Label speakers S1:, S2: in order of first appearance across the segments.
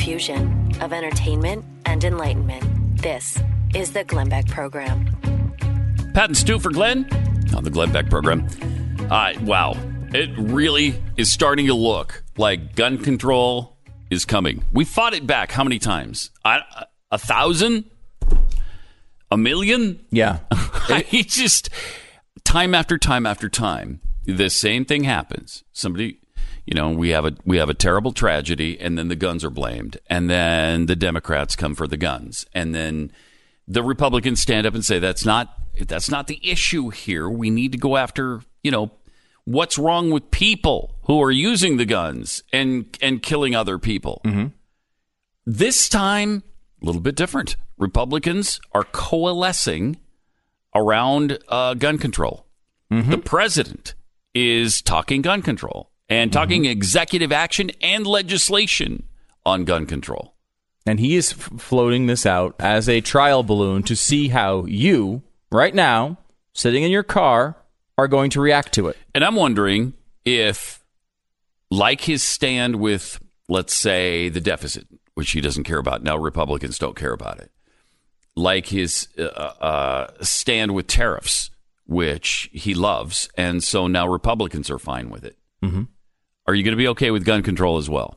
S1: fusion of entertainment and enlightenment. This is the Glenn Beck Program.
S2: Pat and Stu for Glenn on the Glenn Beck Program. Wow. It really is starting to look like gun control is coming. We fought it back how many times? 1,000? 1,000,000?
S3: Yeah.
S2: It's just time after time after time, the same thing happens. Somebody, we have a terrible tragedy, and then the guns are blamed, and then the Democrats come for the guns, and then the Republicans stand up and say that's not the issue here. We need to go after, what's wrong with people who are using the guns and killing other people. Mm-hmm. This time, a little bit different. Republicans are coalescing around gun control. Mm-hmm. The president is talking gun control and talking executive action and legislation on gun control.
S3: And he is floating this out as a trial balloon to see how you, right now, sitting in your car, are going to react to it.
S2: And I'm wondering if, like his stand with, let's say, the deficit, which he doesn't care about. Now Republicans don't care about it. Like his stand with tariffs, which he loves, and so now Republicans are fine with it. Mm-hmm. Are you going to be okay with gun control as well?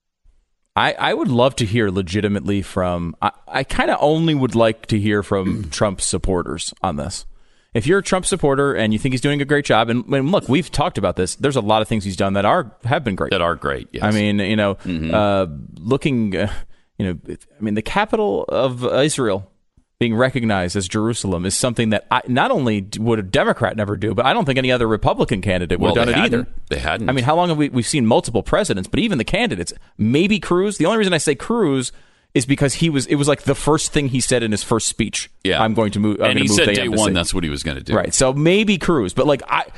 S3: I would love to hear legitimately from... I kind of only would like to hear from Trump supporters on this. If you're a Trump supporter and you think he's doing a great job, and look, we've talked about this. There's a lot of things he's done that have been great.
S2: That are great, yes.
S3: I mean, looking... the capital of Israel being recognized as Jerusalem is something that not only would a Democrat never do, but I don't think any other Republican candidate would have done it either.
S2: They hadn't.
S3: I mean, how long have we've seen multiple presidents, but even the candidates, maybe Cruz. The only reason I say Cruz is because it was like the first thing he said in his first speech.
S2: Yeah.
S3: I'm going to move.
S2: And he said day one that's what he was going to do.
S3: Right. So maybe Cruz, but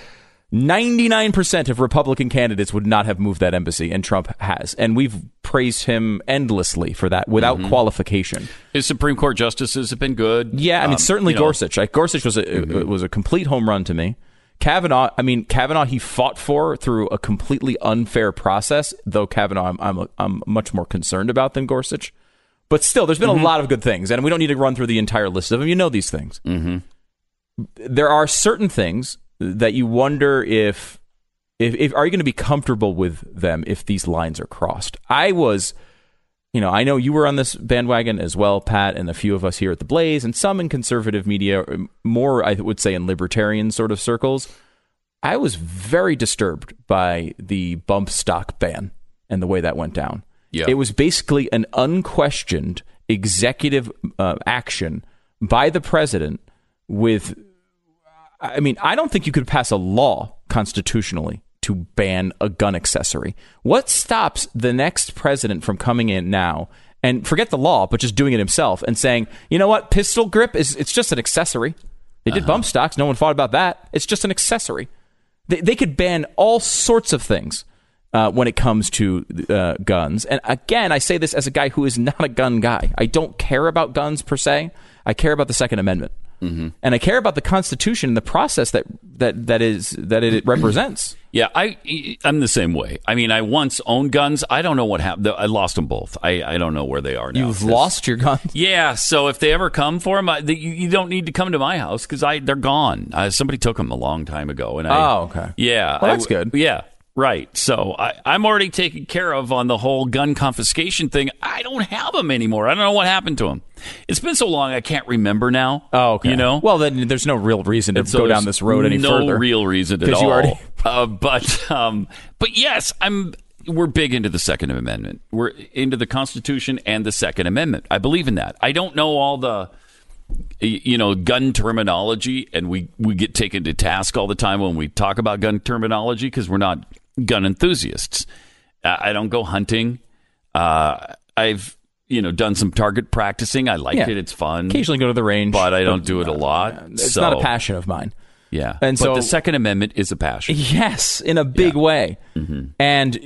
S3: 99% of Republican candidates would not have moved that embassy, and Trump has. And we've praised him endlessly for that without qualification.
S2: His Supreme Court justices have been good.
S3: Yeah, I mean, certainly Gorsuch. Gorsuch was a complete home run to me. Kavanaugh, he fought for through a completely unfair process, though Kavanaugh I'm much more concerned about than Gorsuch. But still, there's been a lot of good things, and we don't need to run through the entire list of them. You know these things. Mm-hmm. There are certain things that you wonder if are you going to be comfortable with them if these lines are crossed. I was, I know you were on this bandwagon as well, Pat, and a few of us here at the Blaze, and some in conservative media, more I would say in libertarian sort of circles. I was very disturbed by the bump stock ban and the way that went down. Yeah. It was basically an unquestioned executive action by the president with... I don't think you could pass a law constitutionally to ban a gun accessory. What stops the next president from coming in now and forget the law, but just doing it himself and saying, you know what, pistol grip it's just an accessory. They did bump stocks. No one fought about that. It's just an accessory. They could ban all sorts of things when it comes to guns. And again, I say this as a guy who is not a gun guy. I don't care about guns per se. I care about the Second Amendment. Mm-hmm. And I care about the Constitution and the process that it represents.
S2: Yeah, I'm the same way. I mean, I once owned guns. I don't know what happened. I lost them both. I don't know where they are now.
S3: You've lost your guns?
S2: Yeah, so if they ever come for them, you don't need to come to my house because they're gone. Somebody took them a long time ago. And
S3: okay.
S2: Yeah.
S3: Well, that's good.
S2: Yeah. Right. So I'm already taken care of on the whole gun confiscation thing. I don't have them anymore. I don't know what happened to them. It's been so long I can't remember now.
S3: Oh, okay.
S2: Well,
S3: then there's no real reason to go down this road any further.
S2: No real reason at all. You already... but yes, we're big into the Second Amendment. We're into the Constitution and the Second Amendment. I believe in that. I don't know all the gun terminology, and we get taken to task all the time when we talk about gun terminology because we're not gun enthusiasts. I don't go hunting. I've done some target practicing. I like it. It's fun.
S3: Occasionally go to the range,
S2: but I don't do it a lot.
S3: It's not a passion of mine.
S2: Yeah, but the Second Amendment is a passion.
S3: Yes, in a big way. Mm-hmm. And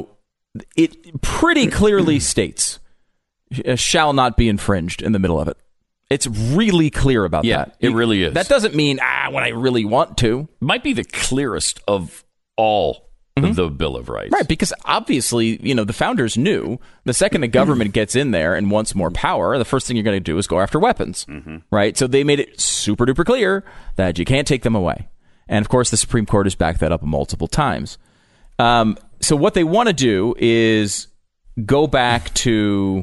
S3: it pretty clearly states shall not be infringed in the middle of it. It's really clear about that.
S2: It really is.
S3: That doesn't mean when I really want to.
S2: Might be the clearest of all the Bill of Rights.
S3: Right, because obviously, the founders knew the second the government gets in there and wants more power, the first thing you're going to do is go after weapons, right? So they made it super duper clear that you can't take them away. And of course, the Supreme Court has backed that up multiple times. So what they want to do is go back to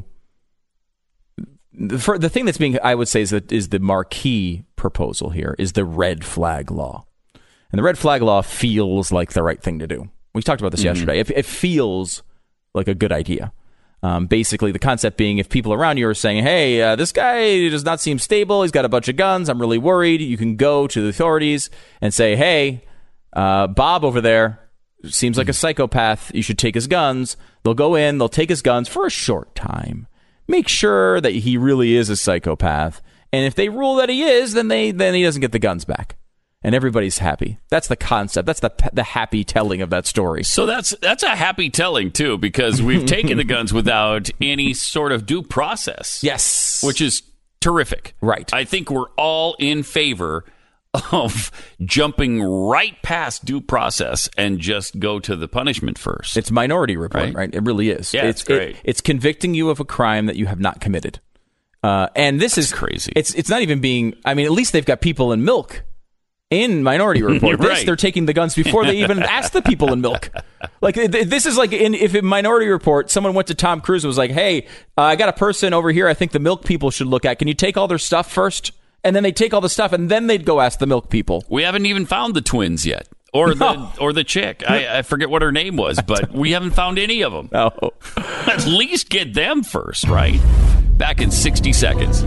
S3: the thing that's being, I would say, is the marquee proposal here is the red flag law. And the red flag law feels like the right thing to do. We talked about this yesterday. It feels like a good idea. Basically, the concept being if people around you are saying, hey, this guy does not seem stable. He's got a bunch of guns. I'm really worried. You can go to the authorities and say, hey, Bob over there seems like a psychopath. You should take his guns. They'll go in. They'll take his guns for a short time. Make sure that he really is a psychopath. And if they rule that he is, then he doesn't get the guns back. And everybody's happy. That's the concept. That's the happy telling of that story.
S2: So that's a happy telling, too, because we've taken the guns without any sort of due process.
S3: Yes.
S2: Which is terrific.
S3: Right.
S2: I think we're all in favor of jumping right past due process and just go to the punishment first.
S3: It's Minority Report, right? It really is.
S2: Yeah, it's great.
S3: It's convicting you of a crime that you have not committed. And this is
S2: crazy.
S3: It's not even being, at least they've got people in milk. In Minority Report,
S2: right.
S3: They're taking the guns before they even ask the people in milk. Like this is like if in Minority Report, someone went to Tom Cruise and was like, "Hey, I got a person over here. I think the milk people should look at. Can you take all their stuff first?" And then they take all the stuff, and then they'd go ask the milk people.
S2: We haven't even found the twins yet, or the chick. I forget what her name was, but we haven't found any of them.
S3: No.
S2: At least get them first, right? Back in 60 seconds.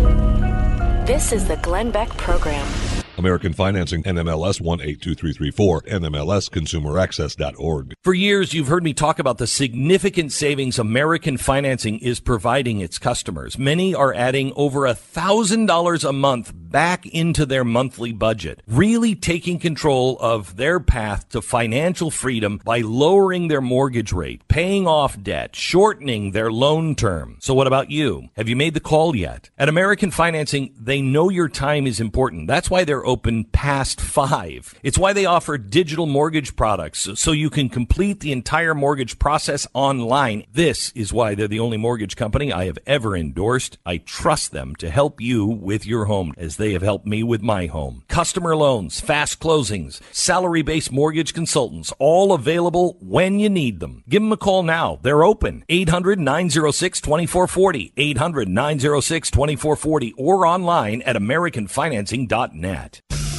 S1: This is the Glenn Beck Program.
S4: American Financing, NMLS 182334, NMLSConsumerAccess.org.
S5: For years, you've heard me talk about the significant savings American Financing is providing its customers. Many are adding over $1,000 a month back into their monthly budget, really taking control of their path to financial freedom by lowering their mortgage rate, paying off debt, shortening their loan term. So what about you? Have you made the call yet? At American Financing, they know your time is important. That's why they're open past 5. It's why they offer digital mortgage products so you can complete the entire mortgage process online. This is why they're the only mortgage company I have ever endorsed. I trust them to help you with your home as they have helped me with my home. Customer loans, fast closings, salary-based mortgage consultants, all available when you need them. Give them a call now. They're open. 800-906-2440, 800-906-2440, or online at AmericanFinancing.net.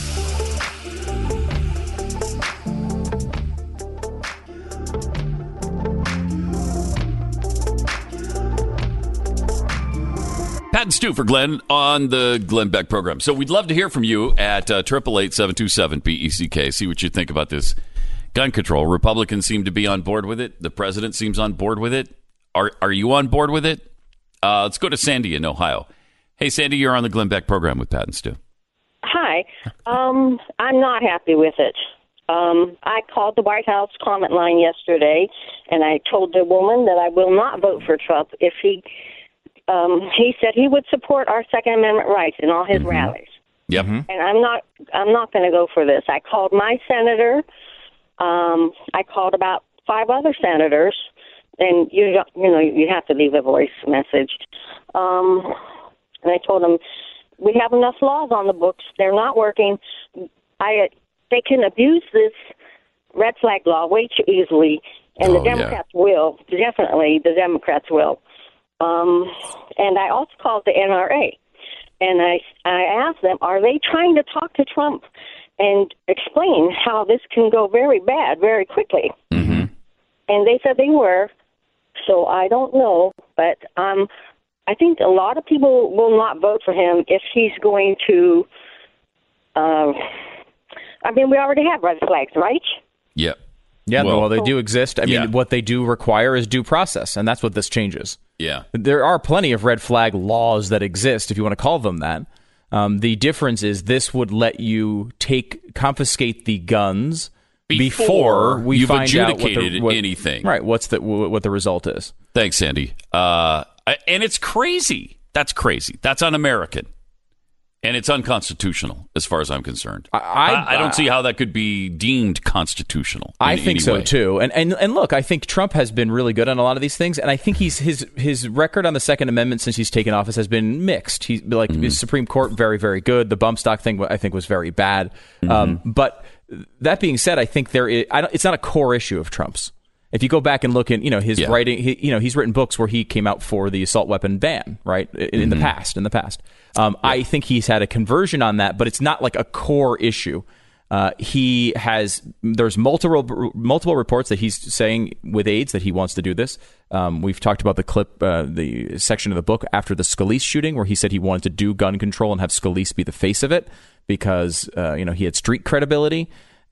S2: Pat and Stu for Glenn on the Glenn Beck program. So we'd love to hear from you at 888-727-BECK. See what you think about this gun control. Republicans seem to be on board with it. The president seems on board with it. Are you on board with it? Let's go to Sandy in Ohio. Hey, Sandy, you're on the Glenn Beck program with Pat and Stu.
S6: Hi. I'm not happy with it. I called the White House comment line yesterday, and I told the woman that I will not vote for Trump if he said he would support our Second Amendment rights in all his rallies.
S2: Yep.
S6: And I'm not going to go for this. I called my senator. I called about 5 other senators, and you have to leave a voice message. And I told them we have enough laws on the books. They're not working. They can abuse this red flag law way too easily, and the Democrats will. Definitely, the Democrats will. And I also called the NRA, and I asked them, are they trying to talk to Trump and explain how this can go very bad very quickly? Mm-hmm. And they said they were, so I don't know, but I think a lot of people will not vote for him if he's going to, we already have red flags, right?
S2: Yep.
S3: Yeah, well, they do exist. What they do require is due process, and that's what this changes.
S2: Yeah.
S3: There are plenty of red flag laws that exist, if you want to call them that. The difference is this would let you confiscate the guns before we find
S2: adjudicated
S3: out what
S2: anything.
S3: Right, what the result is.
S2: Thanks, Sandy. And it's crazy. That's crazy. That's un-American. And it's unconstitutional, as far as I'm concerned.
S3: I
S2: don't see how that could be deemed constitutional.
S3: I think so
S2: way.
S3: too. And look, I think Trump has been really good on a lot of these things, and I think his record on the Second Amendment since he's taken office has been mixed. His Supreme Court, very, very good. The bump stock thing, I think, was very bad. But that being said, I think it's not a core issue of Trump's. If you go back and look in, his writing, he's written books where he came out for the assault weapon ban, right? In the past. I think he's had a conversion on that, but it's not like a core issue. There's multiple reports that he's saying with aides that he wants to do this. We've talked about the clip, the section of the book after the Scalise shooting, where he said he wanted to do gun control and have Scalise be the face of it because, he had street credibility.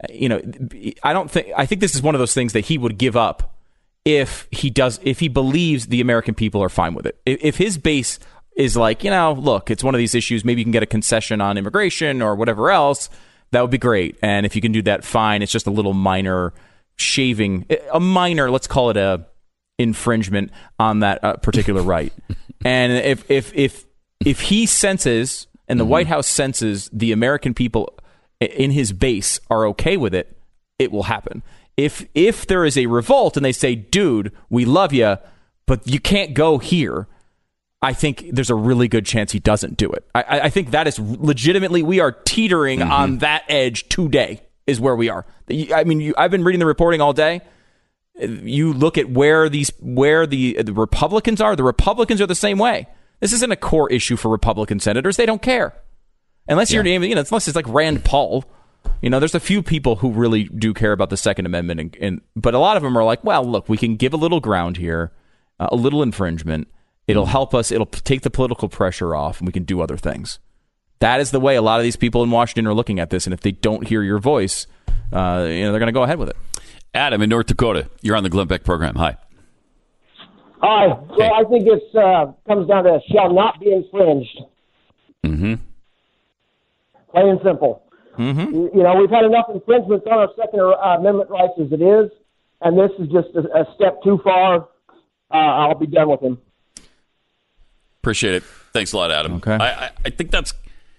S3: I think this is one of those things that he would give up if he believes the American people are fine with it. If his base is like, look, it's one of these issues, maybe you can get a concession on immigration or whatever else, that would be great. And if you can do that, fine. It's just a little minor shaving, let's call it a infringement on that particular right. And if he senses, and the White House senses, the American people in his base are okay with it, it will happen. If there is a revolt and they say, dude, we love you, but you can't go here, I think there's a really good chance he doesn't do it. I think that is legitimately, we are teetering on that edge today is where we are. I mean, I've been reading the reporting all day. You look at where the Republicans are. The Republicans are the same way. This isn't a core issue for Republican senators. They don't care. Unless you're naming, unless it's like Rand Paul. There's a few people who really do care about the Second Amendment, but a lot of them are like, well, look, we can give a little ground here, a little infringement. It'll help us. It'll take the political pressure off, and we can do other things. That is the way a lot of these people in Washington are looking at this, and if they don't hear your voice, they're going to go ahead with it.
S2: Adam in North Dakota, you're on the Glenn Beck program. Hi.
S7: Hi. Well, I think it comes down to shall not be infringed.
S2: Mm-hmm.
S7: Plain and simple. Mm-hmm. We've had enough infringements on our Second Amendment rights as it is, and this is just a step too far. I'll be done with him.
S2: Appreciate it. Thanks a lot, Adam.
S3: Okay.
S2: I think that's,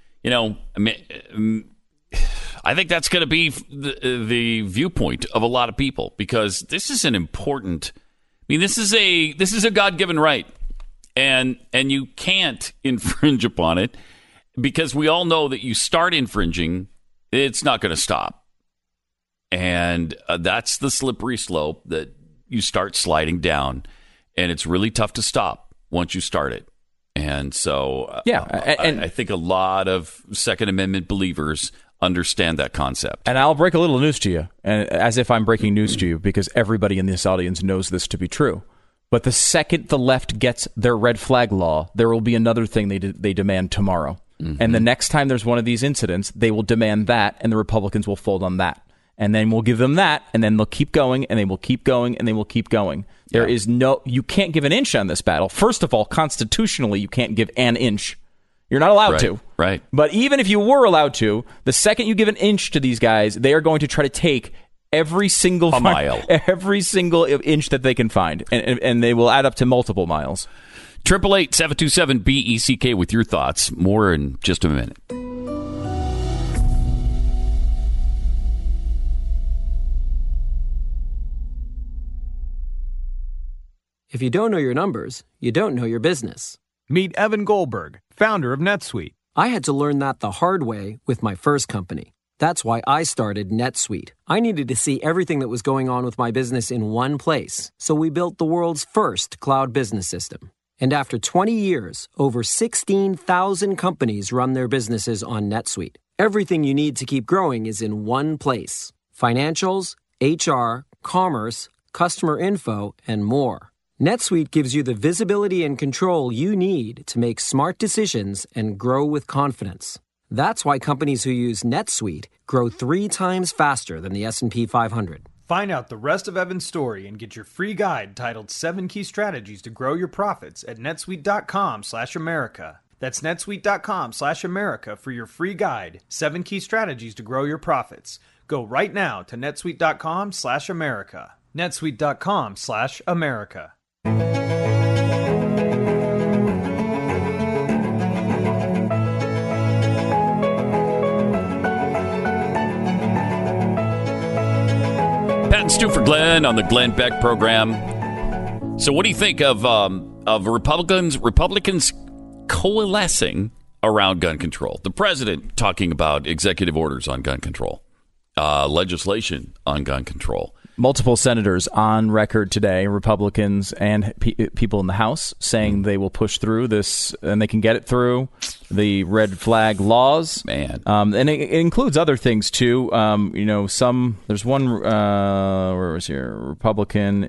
S2: I think that's going to be the viewpoint of a lot of people, because this is an important. This is a God-given right, and you can't infringe upon it, because we all know that you start infringing, it's not going to stop, and that's the slippery slope that you start sliding down, and it's really tough to stop once you start it. And so, I think a lot of Second Amendment believers understand that concept.
S3: And I'll break a little news to you, and as if I'm breaking news to you, because everybody in this audience knows this to be true. But the second the left gets their red flag law, there will be another thing they demand tomorrow. Mm-hmm. And the next time there's one of these incidents, they will demand that, and the Republicans will fold on that. And then we'll give them that, and then they'll keep going, and they will keep going, and they will keep going. There is you can't give an inch on this battle. First of all, constitutionally, you can't give an inch. You're not allowed to.
S2: Right.
S3: But even if you were allowed to, the second you give an inch to these guys, they are going to try to take every single
S2: mile,
S3: every single inch that they can find, and they will add up to multiple miles.
S2: 888-727-BECK with your thoughts. More in just a minute.
S8: If you don't know your numbers, you don't know your business.
S9: Meet Evan Goldberg, founder of NetSuite.
S8: I had to learn that the hard way with my first company. That's why I started NetSuite. I needed to see everything that was going on with my business in one place, so we built the world's first cloud business system. And after 20 years, over 16,000 companies run their businesses on NetSuite. Everything you need to keep growing is in one place. Financials, HR, commerce, customer info, and more. NetSuite gives you the visibility and control you need to make smart decisions and grow with confidence. That's why companies who use NetSuite grow 3 times faster than the S&P 500.
S9: Find out the rest of Evan's story and get your free guide titled 7 Key Strategies to Grow Your Profits at netsuite.com/America. That's netsuite.com/America for your free guide, 7 Key Strategies to Grow Your Profits. Go right now to netsuite.com/America. netsuite.com/America.
S2: Pat and Stu for Glenn on the Glenn Beck program. So, what do you think of Republicans coalescing around gun control? The president talking about executive orders on gun control, legislation on gun control.
S3: Multiple senators on record today, Republicans and people in the House, saying they will push through this and they can get it through, the red flag laws.
S2: Man.
S3: And it includes other things, too. There's one, where was here, Republican,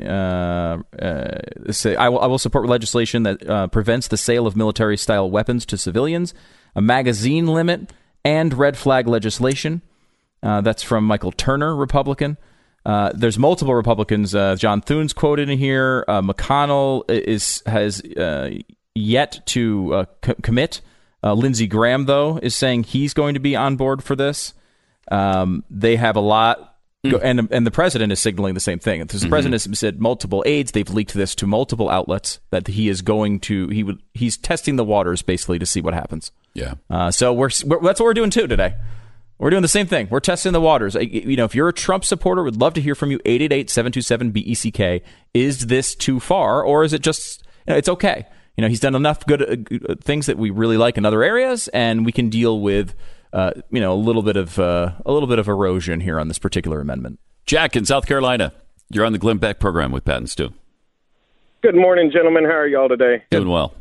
S3: say, I will support legislation that prevents the sale of military-style weapons to civilians, a magazine limit, and red flag legislation. That's from Michael Turner, Republican. There's multiple Republicans. John Thune's quoted in here. McConnell has yet to commit. Lindsey Graham, though, is saying he's going to be on board for this. They have a lot, and the president is signaling the same thing. The president has said multiple aides. They've leaked this to multiple outlets that he is going to. He's testing the waters basically to see what happens.
S2: Yeah.
S3: So that's what we're doing too today. We're doing the same thing. We're testing the waters. If you're a Trump supporter, we'd love to hear from you. 888-727-BECK. Is this too far, or is it just it's okay? He's done enough good things that we really like in other areas, and we can deal with a little bit of erosion here on this particular amendment.
S2: Jack in South Carolina, you're on the Glenn Beck program with Pat and Stu.
S10: Good morning, gentlemen. How are y'all today?
S2: Doing well.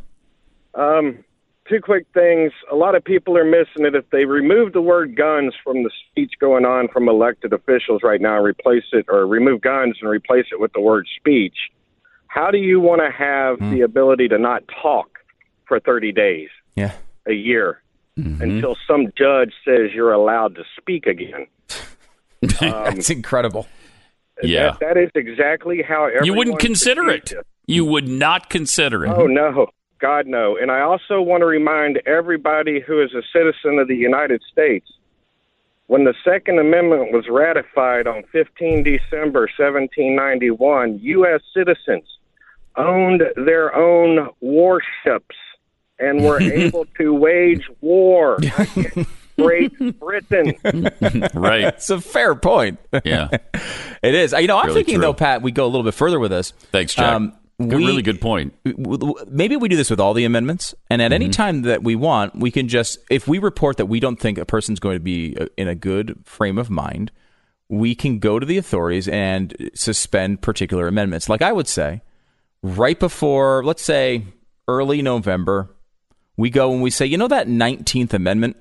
S10: Two quick things. A lot of people are missing it. If they remove the word guns from the speech going on from elected officials right now, remove guns and replace it with the word speech, how do you want to have the ability to not talk for 30 days, a year, until some judge says you're allowed to speak again?
S3: That's incredible.
S2: Yeah.
S10: That is exactly how everyone...
S2: You wouldn't consider it. You would not consider it.
S10: Oh, no. God, no. And I also want to remind everybody who is a citizen of the United States, when the Second Amendment was ratified on 15 December 1791, U.S. citizens owned their own warships and were able to wage war against Great Britain.
S2: Right.
S3: It's a fair point.
S2: Yeah.
S3: It is. I'm
S2: really
S3: thinking,
S2: true.
S3: though, Pat, we go a little bit further with this.
S2: Thanks, Jack. Really good point.
S3: Maybe we do this with all the amendments, and at any time that we want, we can just, if we report that we don't think a person's going to be in a good frame of mind, we can go to the authorities and suspend particular amendments. Like I would say, right before, let's say, early November, we go and we say, that 19th Amendment,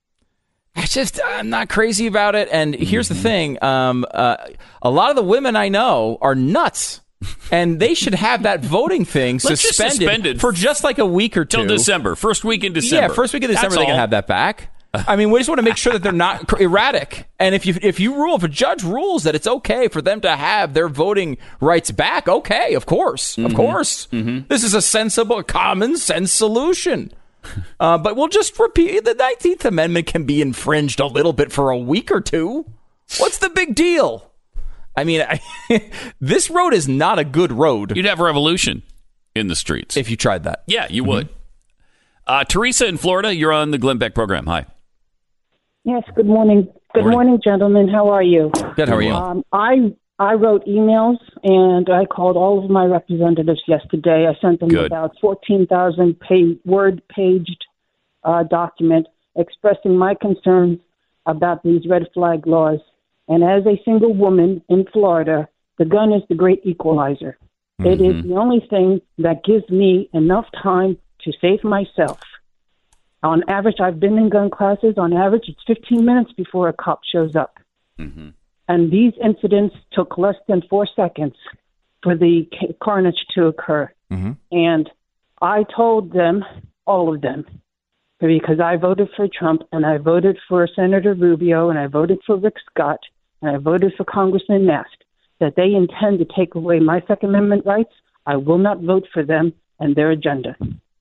S3: I'm not crazy about it. And here's the thing. A lot of the women I know are nuts. And they should have that voting thing suspended for just like a week or two.
S2: Till December. First week in December.
S3: Yeah, first week in December they can have that back. I mean, we just want to make sure that they're not erratic. And if a judge rules that it's okay for them to have their voting rights back, okay, of course. Of course. This is a sensible, common sense solution. But we'll just repeat, the 19th Amendment can be infringed a little bit for a week or two. What's the big deal? I mean, this road is not a good road.
S2: You'd have revolution in the streets.
S3: If you tried that.
S2: Yeah, you would. Teresa in Florida, you're on the Glenn Beck program. Hi.
S11: Yes, good morning. Good morning, gentlemen. How are you?
S3: Good, how are you?
S11: I wrote emails, and I called all of my representatives yesterday. I sent them about 14,000 word-paged document expressing my concerns about these red flag laws. And as a single woman in Florida, the gun is the great equalizer. It is the only thing that gives me enough time to save myself. On average, I've been in gun classes. On average, it's 15 minutes before a cop shows up. And these incidents took less than 4 seconds for the carnage to occur. And I told them, all of them, because I voted for Trump, and I voted for Senator Rubio, and I voted for Rick Scott, and I voted for Congressman Nast, that they intend to take away my Second Amendment rights. I will not vote for them and their agenda.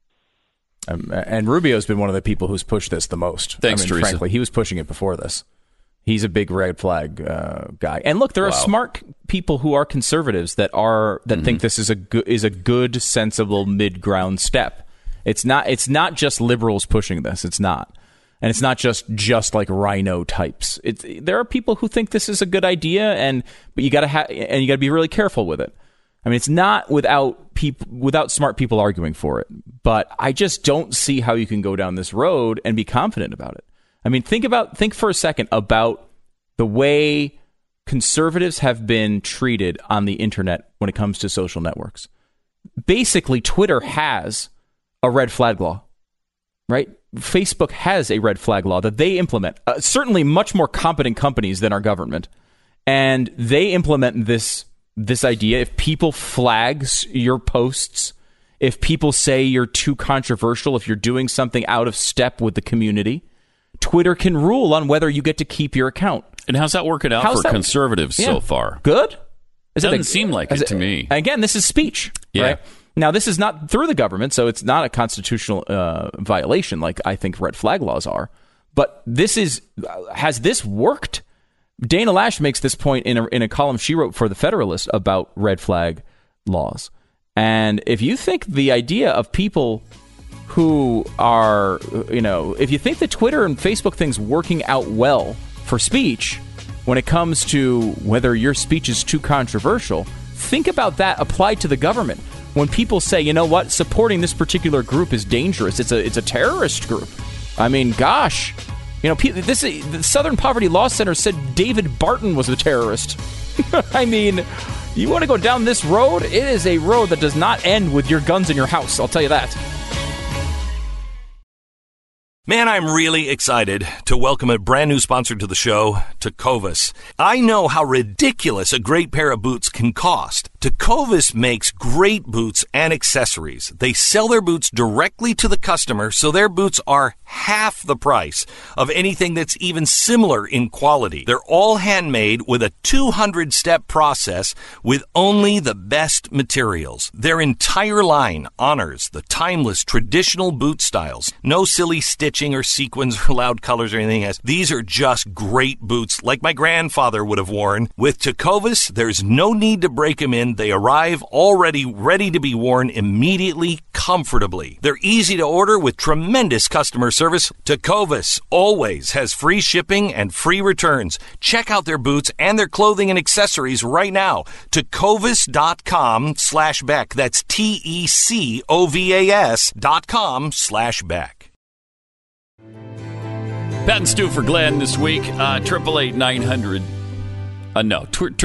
S3: And Rubio's been one of the people who's pushed this the most.
S2: Thanks, Teresa.
S3: Frankly, he was pushing it before this. He's a big red flag guy. And look, there are smart people who are conservatives that think this is a good, sensible mid-ground step. It's not just liberals pushing this. It's not. And it's not just like rhino types. There are people who think this is a good idea, but you got to be really careful with it. I mean, it's not without smart people arguing for it. But I just don't see how you can go down this road and be confident about it. I mean, think for a second about the way conservatives have been treated on the internet when it comes to social networks. Basically, Twitter has a red flag law, right? Facebook has a red flag law that they implement. Certainly much more competent companies than our government. And they implement this idea. If people flags your posts, if people say you're too controversial, if you're doing something out of step with the community, Twitter can rule on whether you get to keep your account.
S2: And how's that working out for conservatives so far?
S3: Good?
S2: It doesn't seem like it to me.
S3: Again, this is speech.
S2: Yeah.
S3: Right? Now, this is not through the government, so it's not a constitutional violation like I think red flag laws are. But has this worked? Dana Lash makes this point in a column she wrote for The Federalist about red flag laws. And if you think the idea of people who are, if you think the Twitter and Facebook thing's working out well for speech when it comes to whether your speech is too controversial, think about that applied to the government. When people say, you know what, supporting this particular group is dangerous, it's a terrorist group. I mean, gosh, the Southern Poverty Law Center said David Barton was a terrorist. I mean, you want to go down this road? It is a road that does not end with your guns in your house, I'll tell you that.
S5: Man, I'm really excited to welcome a brand new sponsor to the show, Tecovas. I know how ridiculous a great pair of boots can cost. Tecovas makes great boots and accessories. They sell their boots directly to the customer, so their boots are half the price of anything that's even similar in quality. They're all handmade with a 200-step process with only the best materials. Their entire line honors the timeless traditional boot styles. No silly stitching or sequins or loud colors or anything else. These are just great boots like my grandfather would have worn. With Tecovas, there's no need to break them in. They arrive already ready to be worn immediately, comfortably. They're easy to order with tremendous customer service. Tecovas always has free shipping and free returns. Check out their boots and their clothing and accessories right now. Tecovas.com/Beck. That's TECOVAS.com/Beck.
S2: Pat and Stu for Glenn this week. 888-900. No,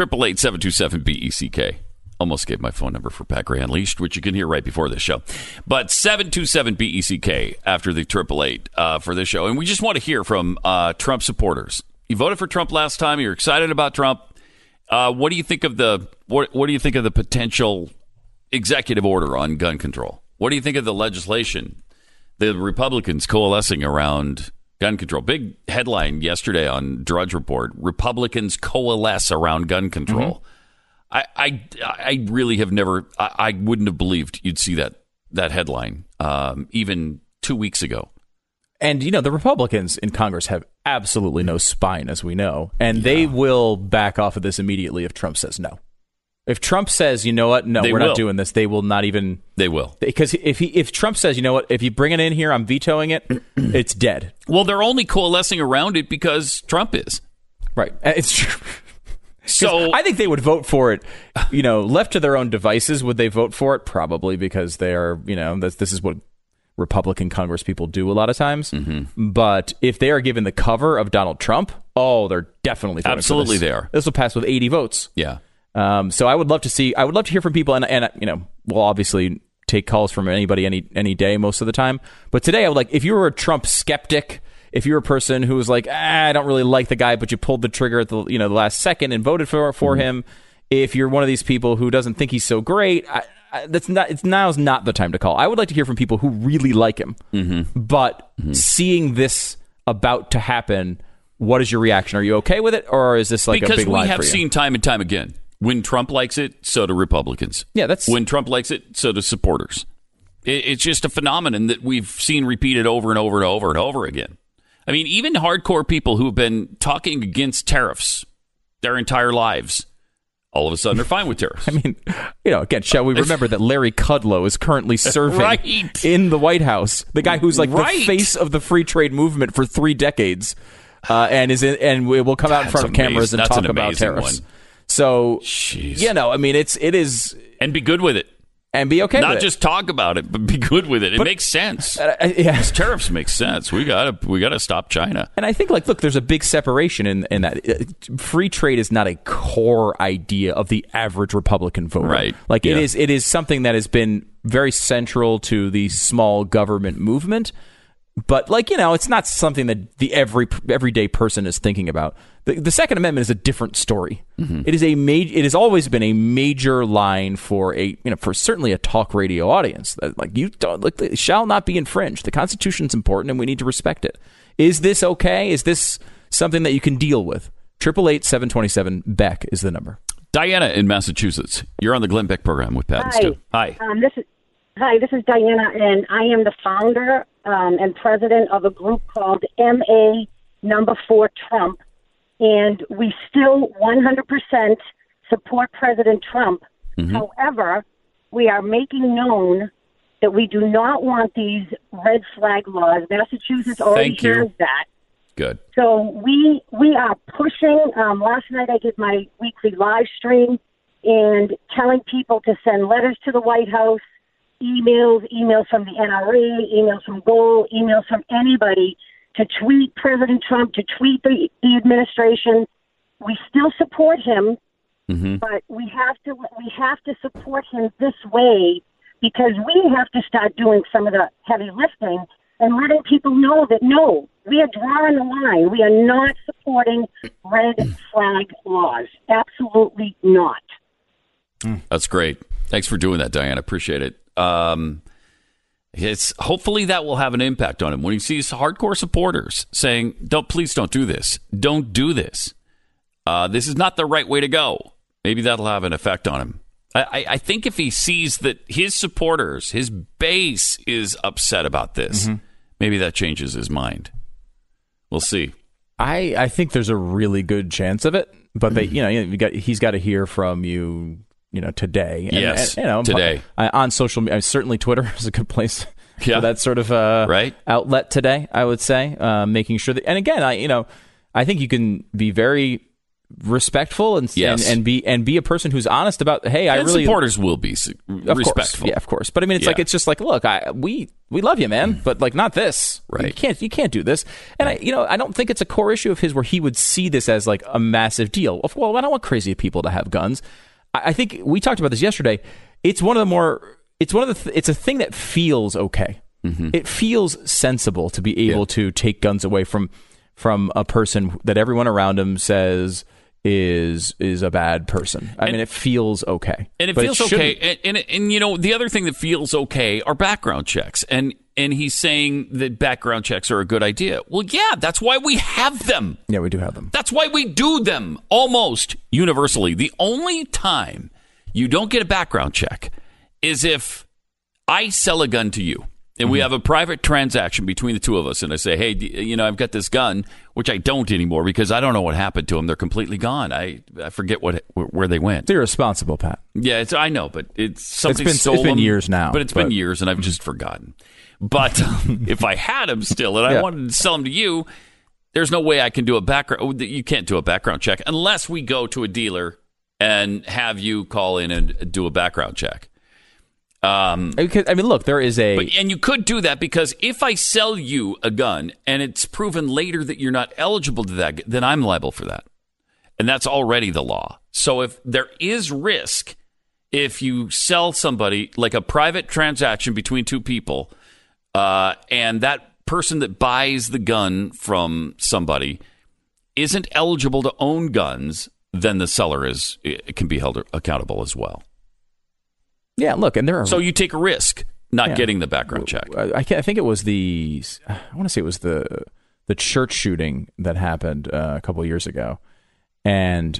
S2: 888-727-BECK. Almost gave my phone number for Pat Gray Unleashed, which you can hear right before this show. But 727-BECK after the 888 for this show. And we just want to hear from Trump supporters. You voted for Trump last time. You're excited about Trump. What do you think of the what do you think of the potential executive order on gun control? What do you think of the legislation? The Republicans coalescing around gun control. Big headline yesterday on Drudge Report. Republicans coalesce around gun control. Mm-hmm. I really have never. I wouldn't have believed you'd see that headline even 2 weeks ago.
S3: And the Republicans in Congress have absolutely no spine, as we know, and they will back off of this immediately if Trump says no. If Trump says, you know what, no, we're not doing this, they will not even.
S2: They will.
S3: Because if Trump says, you know what, if you bring it in here, I'm vetoing it, it's dead.
S2: Well, they're only coalescing around it because Trump is.
S3: Right. It's true. So I think they would vote for it, left to their own devices. Would they vote for it? Probably, because they are, this is what Republican Congress people do a lot of times. Mm-hmm. But if they are given the cover of Donald Trump, they're definitely voting
S2: absolutely
S3: for this.
S2: They are.
S3: This will pass with 80 votes.
S2: Yeah.
S3: So I would love to hear from people, and we'll obviously take calls from anybody any day most of the time. But today I would if you were a Trump skeptic, if you're a person who was like, I don't really like the guy, but you pulled the trigger at the the last second and voted for him. If you're one of these people who doesn't think he's so great, now's not the time to call. I would like to hear from people who really like him. Mm-hmm. But seeing this about to happen, what is your reaction? Are you okay with it, or is this a big lie for you?
S2: Because we have seen time and time again. When Trump likes it, so do Republicans.
S3: Yeah, when
S2: Trump likes it, so do supporters. It's just a phenomenon that we've seen repeated over and over and over and over again. I mean, even hardcore people who have been talking against tariffs their entire lives all of a sudden are fine with tariffs.
S3: I mean, again, shall we remember that Larry Kudlow is currently serving in the White House, the guy who's like the face of the free trade movement for 3 decades, and will come out in front of cameras and talk about tariffs.
S2: One.
S3: So,
S2: Jeez.
S3: I mean, it is,
S2: and be good with it.
S3: And be okay with it.
S2: Not just talk about it, but be good with it. It makes sense. These tariffs make sense. We gotta stop China.
S3: And I think, look, there's a big separation in that. Free trade is not a core idea of the average Republican voter.
S2: Right.
S3: It is something that has been very central to the small government movement. But it's not something that the everyday person is thinking about. The Second Amendment is a different story. Mm-hmm. It has always been a major line for for certainly a talk radio audience. It shall not be infringed. The Constitution's important, and we need to respect it. Is this okay? Is this something that you can deal with? 888-727-BECK is the number.
S2: Diana in Massachusetts. You're on the Glenn Beck program with Pat and Stu. Hi.
S12: This is Diana, and I am the founder and president of a group called MA Number 4 Trump, and we still 100% support President Trump. Mm-hmm. However, we are making known that we do not want these red flag laws. Massachusetts already has that.
S2: Good.
S12: So we are pushing. Last night I did my weekly live stream and telling people to send letters to the White House, emails from the NRA, emails from Gold, emails from anybody to tweet President Trump, to tweet the administration. We still support him, mm-hmm. but we have to support him this way because we have to start doing some of the heavy lifting and letting people know that, no, we are drawing the line. We are not supporting red flag laws. Absolutely not.
S2: That's great. Thanks for doing that, Diana. Appreciate it. It's hopefully that will have an impact on him when he sees hardcore supporters saying, please don't do this. Don't do this. This is not the right way to go. Maybe that'll have an effect on him. I think if he sees that his supporters, his base is upset about this, mm-hmm. maybe that changes his mind. We'll see.
S3: I think there's a really good chance of it, but he's got to hear from you. Today.
S2: Yes, today.
S3: On social media, certainly Twitter is a good place for that sort of outlet today, I would say, making sure that, and again, I think you can be very respectful and be a person who's honest about, hey,
S2: supporters will be respectful.
S3: Of course. But I mean, it's just like, look, we love you, man, but not this.
S2: Right.
S3: You can't do this. And I don't think it's a core issue of his where he would see this as like a massive deal. Well, I don't want crazy people to have guns. I think we talked about this yesterday. It's a thing that feels okay. Mm-hmm. It feels sensible to be able to take guns away from a person that everyone around him says is a bad person. I mean, it feels okay.
S2: And it feels okay. And the other thing that feels okay are background checks. And he's saying that background checks are a good idea. Well, yeah, that's why we have them.
S3: Yeah, we do have them.
S2: That's why we do them almost universally. The only time you don't get a background check is if I sell a gun to you and we have a private transaction between the two of us. And I say, hey, I've got this gun, which I don't anymore because I don't know what happened to them. They're completely gone. I forget where they went.
S3: It's irresponsible, Pat.
S2: Yeah, I know, but somebody stole them.
S3: It's been years now.
S2: But it's been years and I've just forgotten. But if I had them still and I wanted to sell them to you, there's no way I can do a background. You can't do a background check unless we go to a dealer and have you call in and do a background check.
S3: Look, there is
S2: and you could do that because if I sell you a gun and it's proven later that you're not eligible to that, then I'm liable for that. And that's already the law. So if there is risk, if you sell somebody like a private transaction between two people, and that person that buys the gun from somebody isn't eligible to own guns, then the seller can be held accountable as well.
S3: Yeah, look, and there are...
S2: So you take a risk not getting the background check.
S3: I think it was I want to say it was the church shooting that happened a couple of years ago, and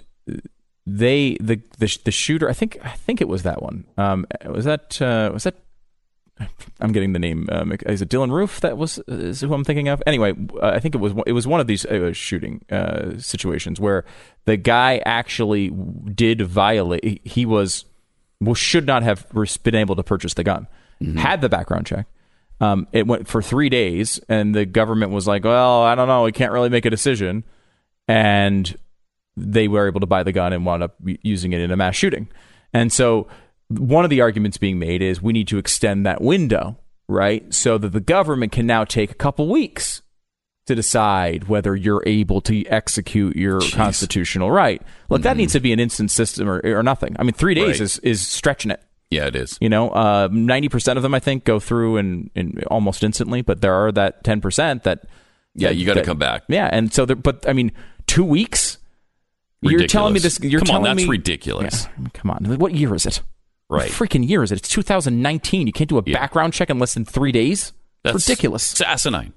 S3: the shooter. I think it was that one. Was that I'm getting the name. Is it Dylan Roof? Is who I'm thinking of. Anyway, I think it was one of these shooting situations where the guy actually did violate. He should not have been able to purchase the gun. Had the background check. It went for 3 days, and the government was like, "Well, I don't know. We can't really make a decision." And they were able to buy the gun and wound up using it in a mass shooting. And so one of the arguments being made is we need to extend that window, right? So that the government can now take a couple weeks to decide whether you're able to execute your constitutional right. Look, that needs to be an instant system or nothing. I mean, 3 days is stretching it.
S2: Yeah, it is.
S3: 90% of them, I think, go through in almost instantly, but there are that 10% that...
S2: Yeah, you got to come back.
S3: Yeah, and so, 2 weeks?
S2: Ridiculous.
S3: You're telling me this...
S2: That's ridiculous.
S3: Yeah, come on. What year is it?
S2: Right.
S3: What freaking year is it? It's 2019. You can't do a background check in less than 3 days? That's ridiculous.
S2: It's asinine.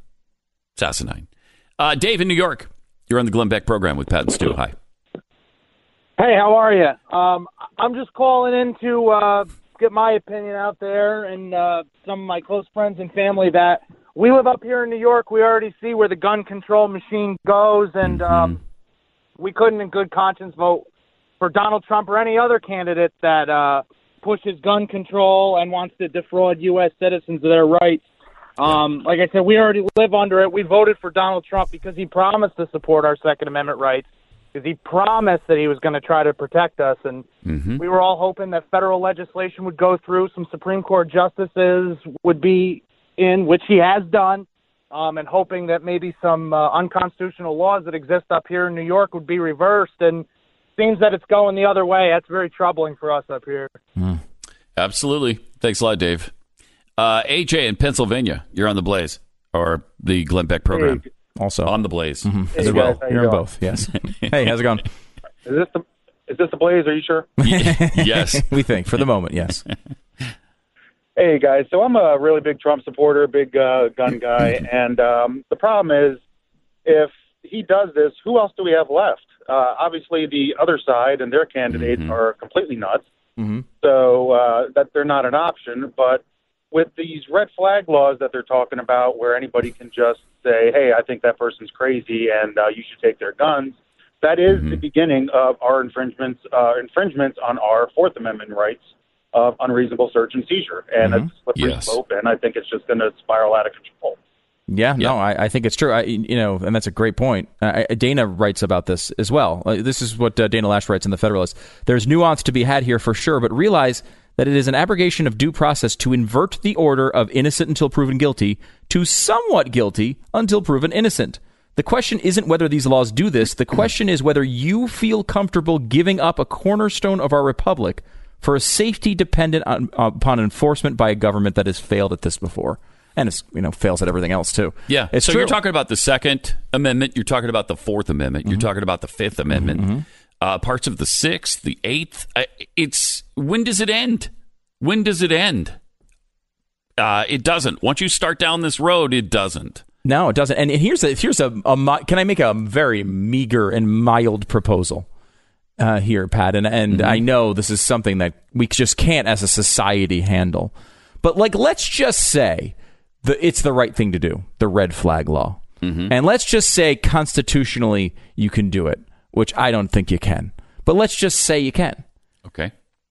S2: Dave in New York, you're on the Glenn Beck program with Pat and Stu. Hi.
S13: Hey, how are you? I'm just calling in to get my opinion out there and some of my close friends and family that we live up here in New York. We already see where the gun control machine goes, and we couldn't in good conscience vote for Donald Trump or any other candidate that pushes gun control and wants to defraud U.S. citizens of their rights. Like I said, we already live under it. We voted for Donald Trump because he promised to support our Second Amendment rights, because he promised that he was going to try to protect us. And we were all hoping that federal legislation would go through, some Supreme Court justices would be in, which he has done, and hoping that maybe some unconstitutional laws that exist up here in New York would be reversed. And seems that it's going the other way. That's very troubling for us up here.
S2: Absolutely. Thanks a lot, Dave. AJ in Pennsylvania, you're on the Blaze, or the Glenn Beck program.
S3: Hey. Also
S2: on the Blaze
S3: as well. You're on both. Yes. Hey, how's it going?
S14: Is this the Blaze? Are you sure?
S2: Yes,
S3: we think for the moment. Yes.
S14: Hey guys, so I'm a really big Trump supporter, big gun guy, and the problem is, if he does this, who else do we have left? Obviously, the other side and their candidates are completely nuts, so that they're not an option. But with these red flag laws that they're talking about, where anybody can just say, hey, I think that person's crazy and you should take their guns, that is the beginning of our infringements on our Fourth Amendment rights of unreasonable search and seizure. And it's a slippery slope, and I think it's just going to spiral out of control.
S3: Yeah, no, I think it's true. And that's a great point. Dana writes about this as well. This is what Dana Lash writes in The Federalist. There's nuance to be had here for sure, but realize that it is an abrogation of due process to invert the order of innocent until proven guilty to somewhat guilty until proven innocent. The question isn't whether these laws do this. The question is whether you feel comfortable giving up a cornerstone of our republic for a safety dependent upon enforcement by a government that has failed at this before. And it's, fails at everything else, too.
S2: Yeah.
S3: It's
S2: so
S3: true.
S2: You're talking about the Second Amendment. You're talking about the Fourth Amendment. You're talking about the Fifth Amendment. Parts of the Sixth, the Eighth. When does it end? When does it end? It doesn't. Once you start down this road, it doesn't.
S3: No, it doesn't. And here's a can I make a very meager and mild proposal here, Pat? And I know this is something that we just can't as a society handle. But let's just say it's the right thing to do, the red flag law. And let's just say constitutionally you can do it, which I don't think you can. But let's just say you can.
S2: Okay.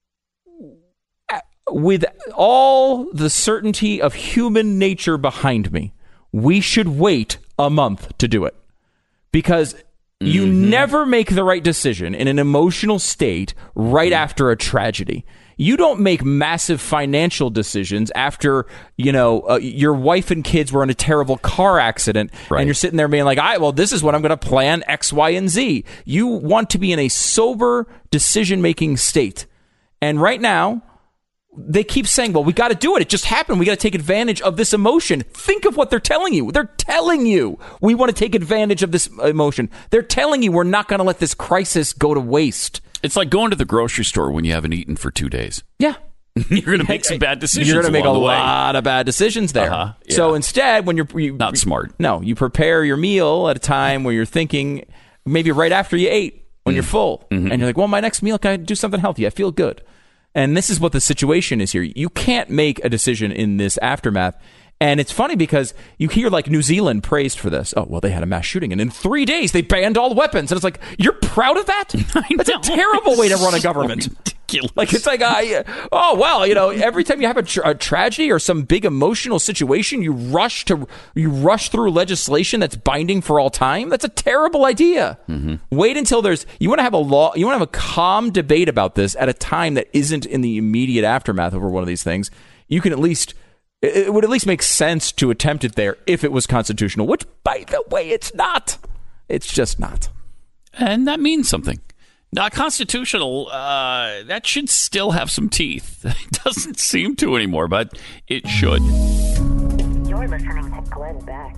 S3: With all the certainty of human nature behind me, we should wait a month to do it. Because you never make the right decision in an emotional state right after a tragedy. You don't make massive financial decisions after, your wife and kids were in a terrible car accident, and you're sitting there being like, this is what I'm going to plan X, Y, and Z. You want to be in a sober decision-making state. And right now, they keep saying, we got to do it. It just happened. We got to take advantage of this emotion. Think of what they're telling you. They're telling you we want to take advantage of this emotion. They're telling you we're not going to let this crisis go to waste.
S2: It's like going to the grocery store when you haven't eaten for 2 days.
S3: Yeah.
S2: You're going to make some bad decisions.
S3: You're going to make a lot of bad decisions there.
S2: Yeah.
S3: So instead, when you're
S2: not smart.
S3: No, you prepare your meal at a time where you're thinking maybe right after you ate when you're full. And you're like, my next meal, can I do something healthy? I feel good. And this is what the situation is here. You can't make a decision in this aftermath. And it's funny because you hear like New Zealand praised for this. Oh, well, they had a mass shooting and in 3 days they banned all weapons. And it's like, you're proud of that? That's a terrible way to run a government. Ridiculous. Like, it's like, every time you have a tragedy or some big emotional situation, you rush through legislation that's binding for all time. That's a terrible idea. Mm-hmm. Wait until you want to have a calm debate about this at a time that isn't in the immediate aftermath over one of these things. You can it would at least make sense to attempt it there if it was constitutional, which, by the way, it's not. It's just not.
S2: And that means something. Not constitutional, that should still have some teeth. It doesn't seem to anymore, but it should.
S1: You're listening to Glenn Beck.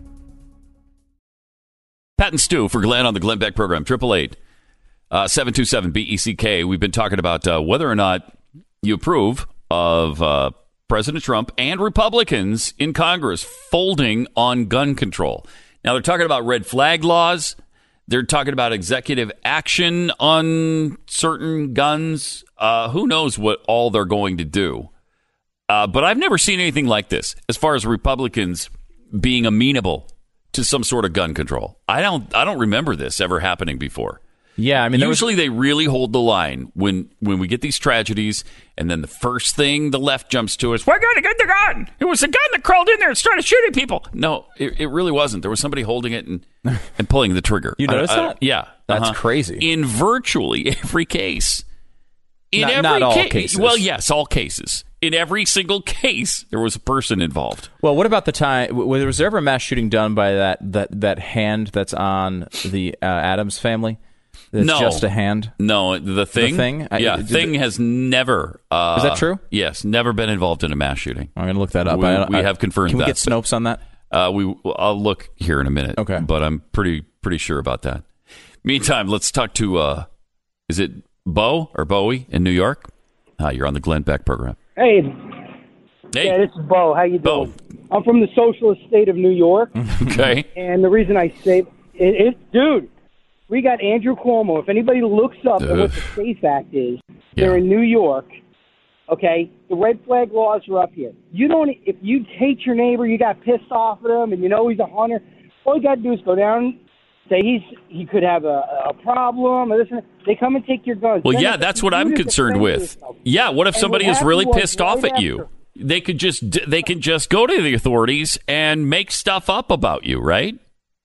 S2: Pat and Stu for Glenn on the Glenn Beck program, 888-727-BECK. We've been talking about whether or not you approve of President Trump and Republicans in Congress folding on gun control. Now, they're talking about red flag laws. They're talking about executive action on certain guns. Who knows what all they're going to do. But I've never seen anything like this as far as Republicans being amenable to some sort of gun control. I don't remember this ever happening before.
S3: Yeah, I mean,
S2: usually they really hold the line when we get these tragedies, and then the first thing the left jumps to is, "We're going to get the gun. It was the gun that crawled in there and started shooting people." No, it really wasn't. There was somebody holding it and pulling the trigger.
S3: You notice that?
S2: Yeah,
S3: that's crazy.
S2: In virtually every case,
S3: not all cases.
S2: Well, yes, all cases. In every single case, there was a person involved.
S3: Well, what about the time? Was there ever a mass shooting done by that hand that's on the Adams family? That's just a hand?
S2: No, the Thing?
S3: The Thing?
S2: Thing has never...
S3: is that true?
S2: Yes, never been involved in a mass shooting.
S3: I'm going to look that up.
S2: We have confirmed that.
S3: Can we get Snopes on that?
S2: I'll look here in a minute.
S3: Okay.
S2: But I'm pretty sure about that. Meantime, let's talk to... is it Bo or Bowie in New York? You're on the Glenn Beck program.
S15: Hey. Yeah, this is Bo. How you doing? I'm from the socialist state of New York.
S2: Okay.
S15: And the reason I say dude, we got Andrew Cuomo. If anybody looks up at what the SAFE Act is, they're in New York. Okay, the red flag laws are up here. If you hate your neighbor, you got pissed off at him, and you know he's a hunter. All you got to do is go down, say he could have a problem or this and that. They come and take your guns.
S2: Well, yeah, that's what I'm concerned with. Yeah, what if somebody is really pissed off at you? They can just go to the authorities and make stuff up about you, right?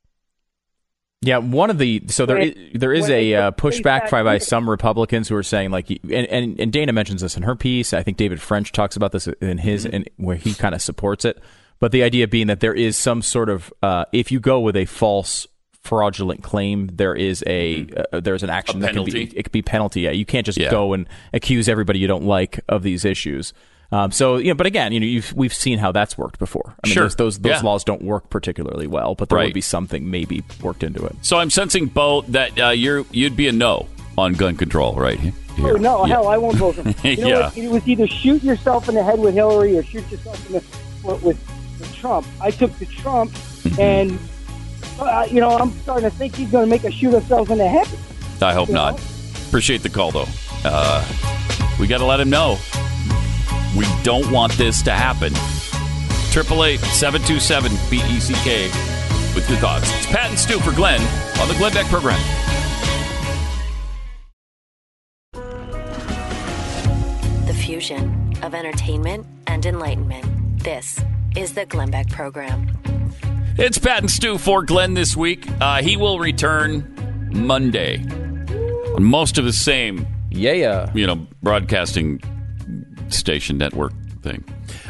S3: Yeah, there is a pushback by some Republicans who are saying, like, and Dana mentions this in her piece. I think David French talks about this in his, and where he kind of supports it. But the idea being that there is some sort of if you go with a false fraudulent claim, there's an action that can be, it could be penalty. Yeah, you can't just go and accuse everybody you don't like of these issues. But again, we've seen how that's worked before. I mean, those laws don't work particularly well, but there would be something maybe worked into it.
S2: So I'm sensing, Bo, that you'd be a no on gun control, right? Here.
S15: Oh, no, hell, I won't vote for him. It was either shoot yourself in the head with Hillary or shoot yourself in the foot with Trump. I took the Trump, and I'm starting to think he's going to make us shoot ourselves in the head.
S2: I hope not. Appreciate the call, though. We got to let him know. We don't want this to happen. 888-727-BECK with your thoughts. It's Pat and Stu for Glenn on the Glenn Beck program.
S1: The fusion of entertainment and enlightenment. This is the Glenn Beck program.
S2: It's Pat and Stu for Glenn this week. He will return Monday on most of the same, broadcasting station network thing.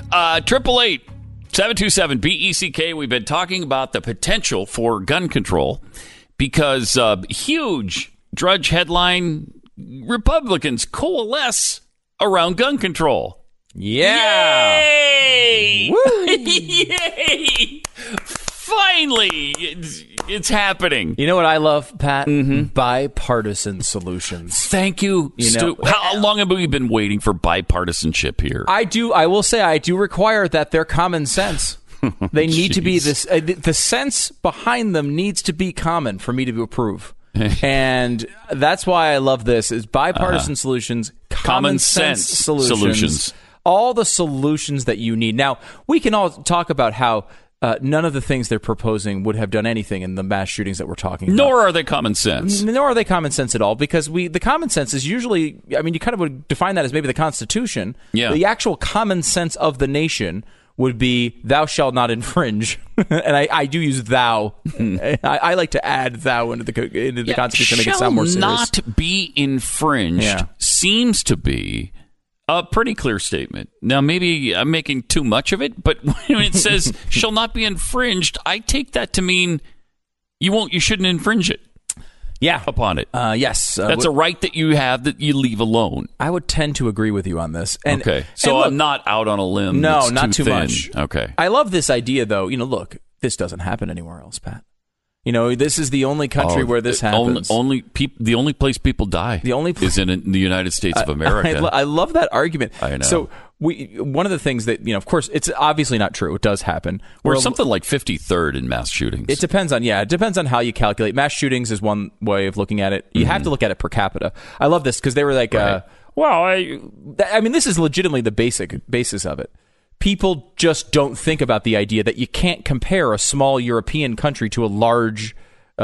S2: 888-727-BECK. We've been talking about the potential for gun control because huge Drudge headline: Republicans coalesce around gun control.
S3: Yeah.
S2: Yay! Woo! Yay! Finally, it's happening.
S3: You know what I love, Pat? Bipartisan solutions.
S2: Thank you, Stu. How long have we been waiting for bipartisanship here?
S3: I will say I do require that they're common sense. They need to be this. The sense behind them needs to be common for me to approve. And that's why I love this, is bipartisan solutions, common sense solutions. All the solutions that you need. Now, we can all talk about how none of the things they're proposing would have done anything in the mass shootings that we're talking about.
S2: Nor are they common sense.
S3: Nor are they common sense at all, because the common sense is usually, I mean, you kind of would define that as maybe the Constitution.
S2: Yeah.
S3: The actual common sense of the nation would be, thou shalt not infringe. And I do use thou. I like to add thou into the Constitution to make it sound more serious.
S2: Shall not be infringed seems to be a pretty clear statement. Now, maybe I'm making too much of it, but when it says shall not be infringed, I take that to mean you shouldn't infringe it.
S3: Yeah.
S2: Upon it.
S3: Yes.
S2: That's a right that you have that you leave alone.
S3: I would tend to agree with you on this.
S2: Okay. So look, I'm not out on a limb.
S3: No,
S2: that's
S3: not too
S2: thin.
S3: much.
S2: Okay.
S3: I love this idea, though. Look, this doesn't happen anywhere else, Pat. This is the only country where this happens.
S2: The only place people die is in the United States of America.
S3: I love that argument.
S2: I know.
S3: So one of the things that, of course, it's obviously not true. It does happen.
S2: We're something like 53rd in mass shootings.
S3: It depends on how you calculate. Mass shootings is one way of looking at it. You have to look at it per capita. I love this because they were like,
S2: right.
S3: I mean, this is legitimately the basis of it. People just don't think about the idea that you can't compare a small European country to a large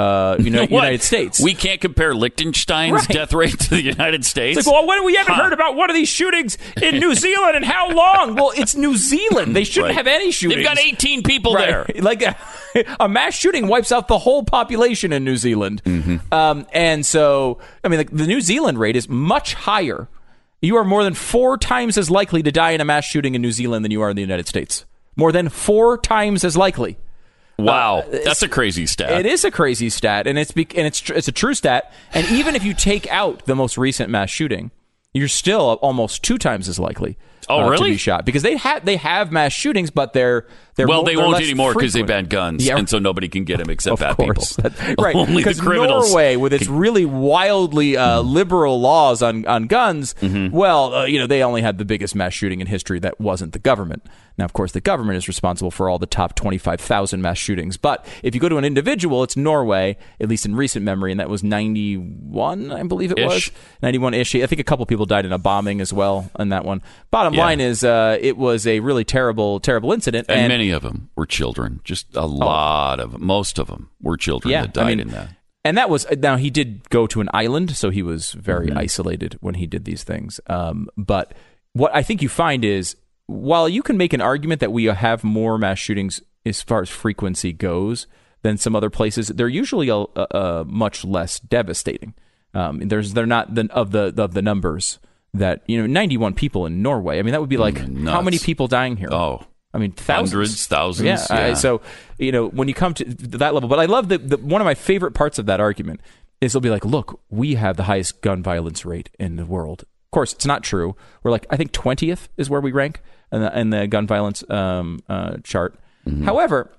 S3: United States.
S2: We can't compare Liechtenstein's death rate to the United States?
S3: It's like, well, we haven't heard about one of these shootings in New Zealand and how long? Well, it's New Zealand. They shouldn't have any shootings.
S2: They've got 18 people there.
S3: Like a mass shooting wipes out the whole population in New Zealand. And so, I mean, the New Zealand rate is much higher. You are more than 4 times as likely to die in a mass shooting in New Zealand than you are in the United States. More than 4 times as likely.
S2: Wow, that's a crazy stat.
S3: It is a crazy stat, and it's a true stat. And even if you take out the most recent mass shooting, you're still almost 2 times as likely.
S2: Really?
S3: To be shot, because they have mass shootings, but they're
S2: they won't
S3: less
S2: anymore because they
S3: frequent.
S2: banned guns, and so nobody can get them except bad people.
S3: Right?
S2: Only the
S3: because
S2: criminals.
S3: Norway, with its really wildly liberal laws on guns, they only had the biggest mass shooting in history that wasn't the government. Now, of course, the government is responsible for all the top 25,000 mass shootings. But if you go to an individual, it's Norway, at least in recent memory, and that was 91, I believe it was. 91-ish. I think a couple people died in a bombing as well in that one. Bottom line is it was a really terrible, terrible incident.
S2: And many of them were children. Just a lot of them. Most of them were children that died in that.
S3: And that was, now he did go to an island, so he was very isolated when he did these things. But what I think you find is, while you can make an argument that we have more mass shootings as far as frequency goes than some other places, they're usually much less devastating. They're not of the numbers that 91 people in Norway. I mean, that would be like how many people dying here?
S2: Oh,
S3: I mean, thousands.
S2: Hundreds, thousands.
S3: Yeah. So when you come to that level, but I love one of my favorite parts of that argument is they'll be like, look, we have the highest gun violence rate in the world. Of course, it's not true. We're like, I think 20th is where we rank in the gun violence chart. However,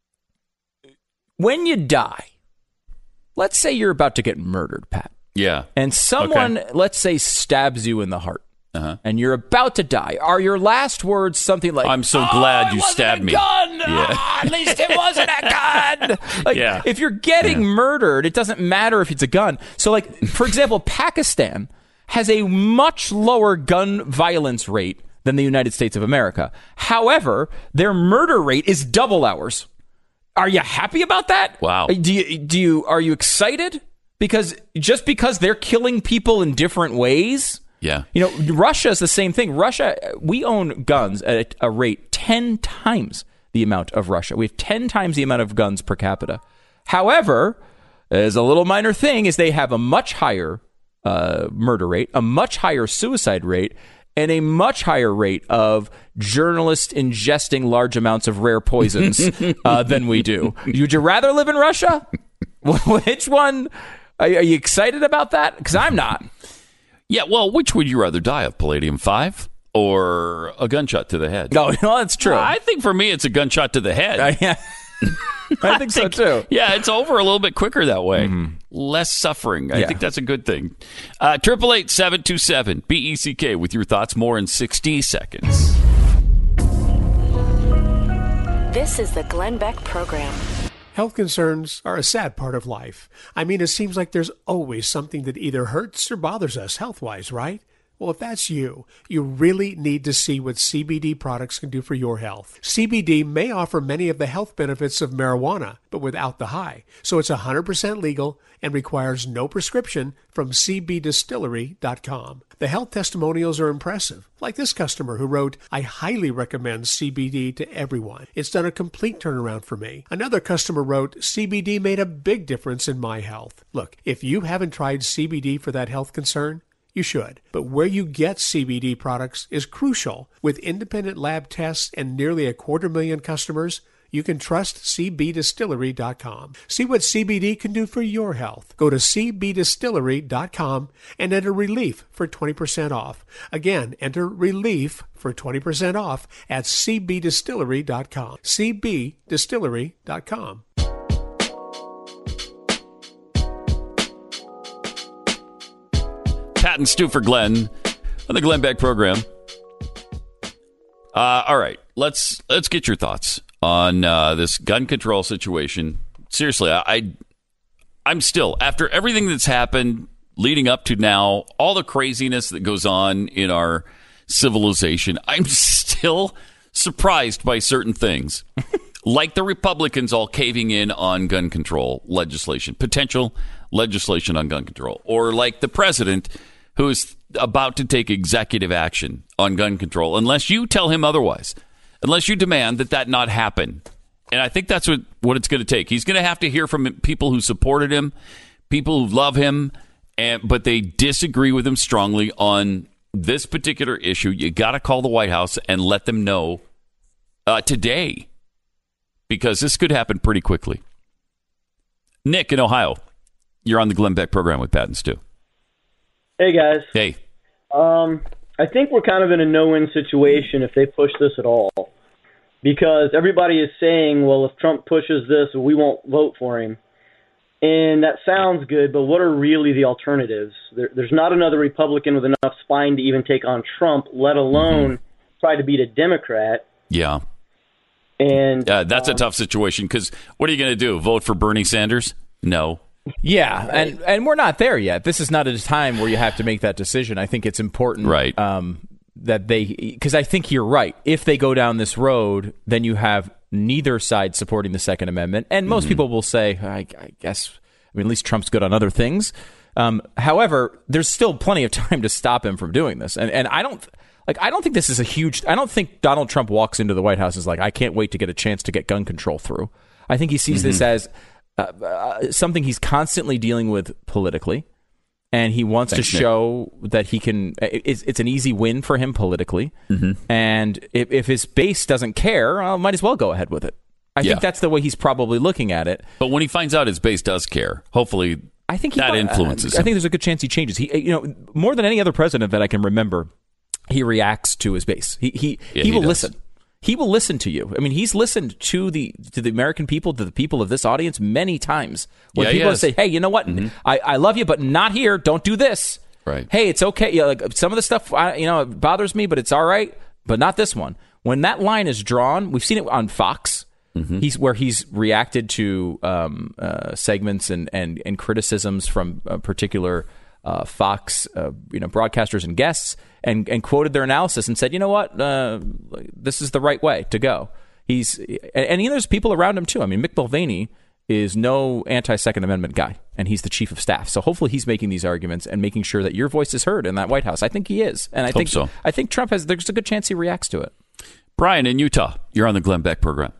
S3: when you die, let's say you're about to get murdered, Pat.
S2: Yeah.
S3: And someone, let's say, stabs you in the heart. And you're about to die. Are your last words something like,
S2: I'm so glad you stabbed me.
S3: Gun. At least it wasn't a gun. If you're getting murdered, it doesn't matter if it's a gun. So, like, for example, Pakistan has a much lower gun violence rate than the United States of America. However, their murder rate is double ours. Are you happy about that?
S2: Wow.
S3: Are you excited? Because they're killing people in different ways.
S2: Yeah.
S3: Russia is the same thing. Russia, we own guns at a rate 10 times the amount of Russia. We have 10 times the amount of guns per capita. However, as a little minor thing, is they have a much higher murder rate, a much higher suicide rate, and a much higher rate of journalists ingesting large amounts of rare poisons than we do. Would you rather live in Russia? Which one? Are you excited about that? Because I'm not.
S2: Yeah, well, which would you rather die of, Palladium-5 or a gunshot to the head?
S3: No, that's true.
S2: Well, I think for me, it's a gunshot to the head.
S3: I think so, too.
S2: Yeah, it's over a little bit quicker that way. Less suffering. I think that's a good thing. 888-727-BECK with your thoughts. More in 60 seconds.
S1: This is the Glenn Beck Program.
S16: Health concerns are a sad part of life. I mean, it seems like there's always something that either hurts or bothers us health-wise, right? Well, if that's you really need to see what CBD products can do for your health. CBD may offer many of the health benefits of marijuana, but without the high. So it's 100% legal and requires no prescription from cbdistillery.com. The health testimonials are impressive, like this customer who wrote, "I highly recommend CBD to everyone. It's done a complete turnaround for me." Another customer wrote, "CBD made a big difference in my health." Look, if you haven't tried CBD for that health concern, you should. But where you get CBD products is crucial. With independent lab tests and nearly 250,000 customers, you can trust cbdistillery.com. See what CBD can do for your health. Go to cbdistillery.com and enter RELIEF for 20% off. Again, enter RELIEF for 20% off at cbdistillery.com. cbdistillery.com.
S2: Pat and Stu for Glenn on the Glenn Beck program. All right, let's get your thoughts on this gun control situation. Seriously, I'm still, after everything that's happened leading up to now, all the craziness that goes on in our civilization, I'm still surprised by certain things. Like the Republicans all caving in on gun control legislation, potential legislation on gun control, or like the president who is about to take executive action on gun control, unless you tell him otherwise, unless you demand that not happen. And I think that's what it's going to take. He's going to have to hear from people who supported him, people who love him, but they disagree with him strongly on this particular issue. You got to call the White House and let them know today, because this could happen pretty quickly. Nick in Ohio, you're on the Glenn Beck program with Pat and Stu.
S17: Hey, guys.
S2: Hey.
S17: I think we're kind of in a no-win situation if they push this at all, because everybody is saying, well, if Trump pushes this, we won't vote for him. And that sounds good, but what are really the alternatives? There's not another Republican with enough spine to even take on Trump, let alone try to beat a Democrat.
S2: Yeah.
S17: And
S2: that's a tough situation, because what are you going to do? Vote for Bernie Sanders? No.
S3: Yeah, and we're not there yet. This is not a time where you have to make that decision. I think it's important,
S2: right?
S3: That because I think you're right. If they go down this road, then you have neither side supporting the Second Amendment, and most people will say, I guess, at least Trump's good on other things. However, there's still plenty of time to stop him from doing this, and I don't think this is a huge. I don't think Donald Trump walks into the White House and is like, I can't wait to get a chance to get gun control through. I think he sees this as something he's constantly dealing with politically, and he wants to show that he can. It's an easy win for him politically, and if his base doesn't care, might as well go ahead with it. I think that's the way he's probably looking at it.
S2: But when he finds out his base does care, hopefully,
S3: I think
S2: that influences him.
S3: I think there's a good chance he changes. He, more than any other president that I can remember, he reacts to his base. He will listen. He will listen to you. I mean, he's listened to the American people, to the people of this audience many times. When people say, "Hey, you know what? I love you, but not here. Don't do this."
S2: Right.
S3: Hey, it's okay. Yeah, like some of the stuff, it bothers me, but it's all right. But not this one. When that line is drawn, we've seen it on Fox. He's reacted to segments and criticisms from particular Fox, broadcasters and guests, and quoted their analysis and said, you know what, this is the right way to go. There's people around him too. I mean, Mick Mulvaney is no anti-Second Amendment guy, and he's the chief of staff. So hopefully he's making these arguments and making sure that your voice is heard in that White House. I think he is, and I think so. I think Trump there's a good chance he reacts to it.
S2: Brian in Utah, you're on the Glenn Beck program.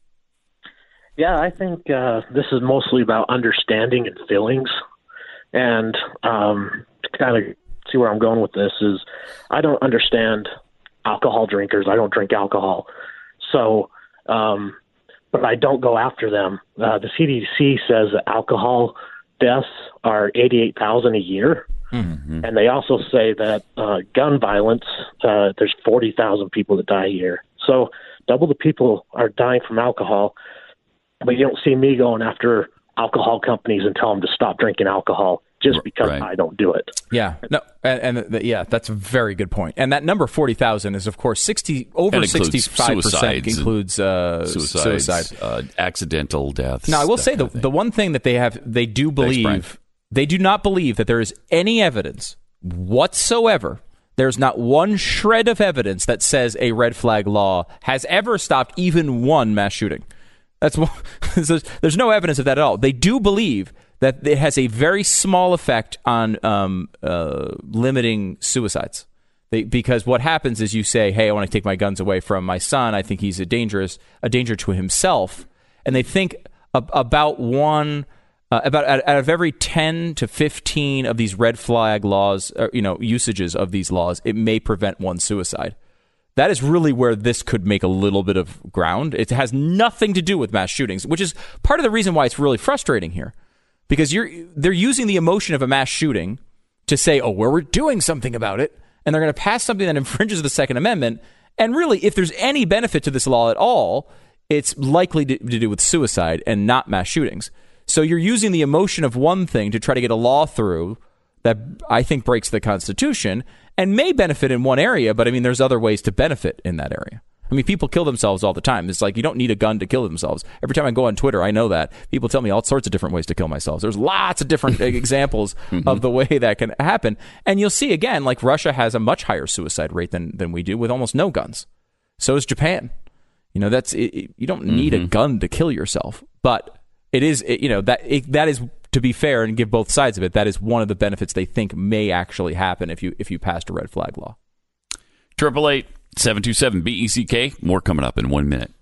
S18: Yeah, I think this is mostly about understanding and feelings. And to kind of see where I'm going with this is I don't understand alcohol drinkers. I don't drink alcohol. So, but I don't go after them. The CDC says that alcohol deaths are 88,000 a year. And they also say that gun violence, there's 40,000 people that die a year. So double the people are dying from alcohol. But you don't see me going after alcohol companies and tell them to stop drinking alcohol. just because I don't do it.
S3: Yeah, no, yeah, that's a very good point. And that number 40,000 is, of course, over 65% includes suicide,
S2: accidental deaths.
S3: Now, I will say the one thing that they do not believe that there is any evidence whatsoever. There's not one shred of evidence that says a red flag law has ever stopped even one mass shooting. There's no evidence of that at all. They do believe that it has a very small effect on limiting suicides. Because what happens is you say, hey, I want to take my guns away from my son. I think he's a danger to himself. And they think about out of every 10 to 15 of these red flag laws, usages of these laws, it may prevent one suicide. That is really where this could make a little bit of ground. It has nothing to do with mass shootings, which is part of the reason why it's really frustrating here. Because they're using the emotion of a mass shooting to say, oh, we're doing something about it, and they're going to pass something that infringes the Second Amendment. And really, if there's any benefit to this law at all, it's likely to do with suicide and not mass shootings. So you're using the emotion of one thing to try to get a law through that I think breaks the Constitution and may benefit in one area, but I mean, there's other ways to benefit in that area. I mean, people kill themselves all the time. It's like you don't need a gun to kill themselves. Every time I go on Twitter, I know that. People tell me all sorts of different ways to kill myself. There's lots of different examples of the way that can happen. And you'll see, again, like Russia has a much higher suicide rate than we do with almost no guns. So is Japan. You don't need a gun to kill yourself. But it is, that is, to be fair and give both sides of it, that is one of the benefits they think may actually happen if you passed a red flag law.
S2: 888-727-BECK. More coming up in 1 minute.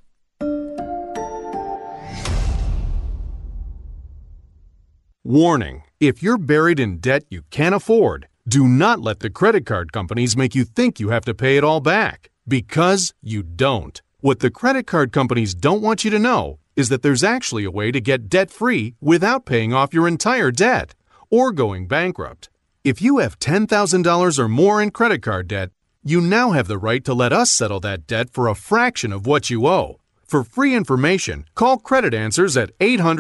S19: Warning. If you're buried in debt you can't afford, do not let the credit card companies make you think you have to pay it all back, because you don't. What the credit card companies don't want you to know is that there's actually a way to get debt-free without paying off your entire debt or going bankrupt. If you have $10,000 or more in credit card debt, you now have the right to let us settle that debt for a fraction of what you owe. For free information, call Credit Answers at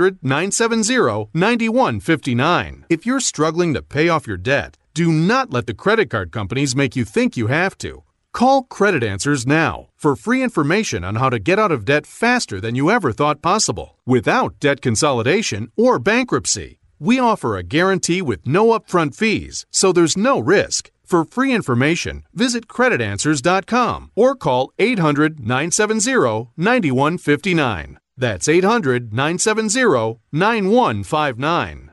S19: 800-970-9159. If you're struggling to pay off your debt, do not let the credit card companies make you think you have to. Call Credit Answers now for free information on how to get out of debt faster than you ever thought possible, without debt consolidation or bankruptcy. We offer a guarantee with no upfront fees, so there's no risk. For free information, visit creditanswers.com or call 800-970-9159. That's 800-970-9159.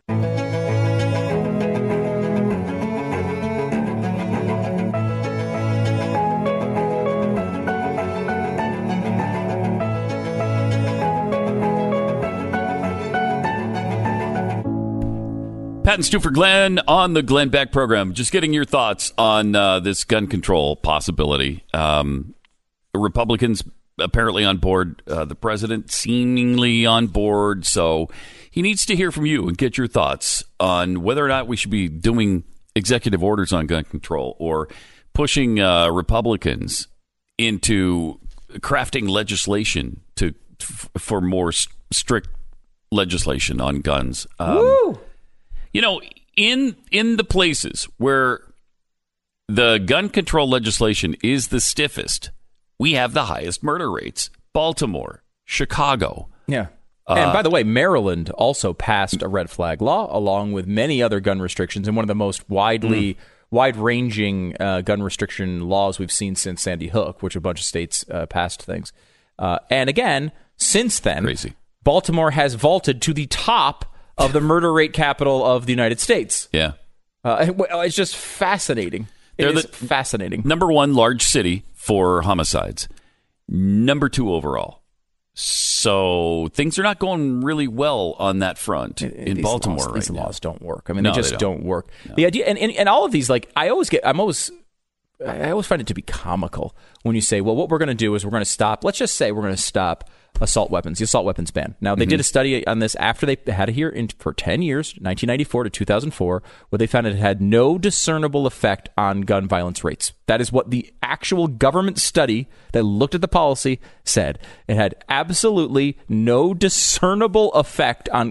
S2: Pat and Stu for Glenn on the Glenn Beck program. Just getting your thoughts on this gun control possibility. Republicans apparently on board. The president seemingly on board. So he needs to hear from you and get your thoughts on whether or not we should be doing executive orders on gun control or pushing Republicans into crafting legislation for more strict legislation on guns.
S3: Woo!
S2: In the places where the gun control legislation is the stiffest, we have the highest murder rates. Baltimore, Chicago.
S3: Yeah. And by the way, Maryland also passed a red flag law along with many other gun restrictions, and one of the most wide-ranging gun restriction laws we've seen since Sandy Hook, which a bunch of states passed things. And again, since then,
S2: crazy.
S3: Baltimore has vaulted to the top of the murder rate capital of the United States.
S2: Yeah.
S3: It's just fascinating. It's fascinating.
S2: Number one large city for homicides. Number two overall. So things are not going really well on that front in Baltimore right now.
S3: These laws don't work. I mean, they just don't work. No. The idea, and all of these, like, I always find it to be comical when you say, well, what we're going to do is we're going to stop. Let's just say we're going to stop assault weapons, the assault weapons ban. Now, they did a study on this after they had it here for 10 years, 1994 to 2004, where they found it had no discernible effect on gun violence rates. That is what the actual government study that looked at the policy said. It had absolutely no discernible effect on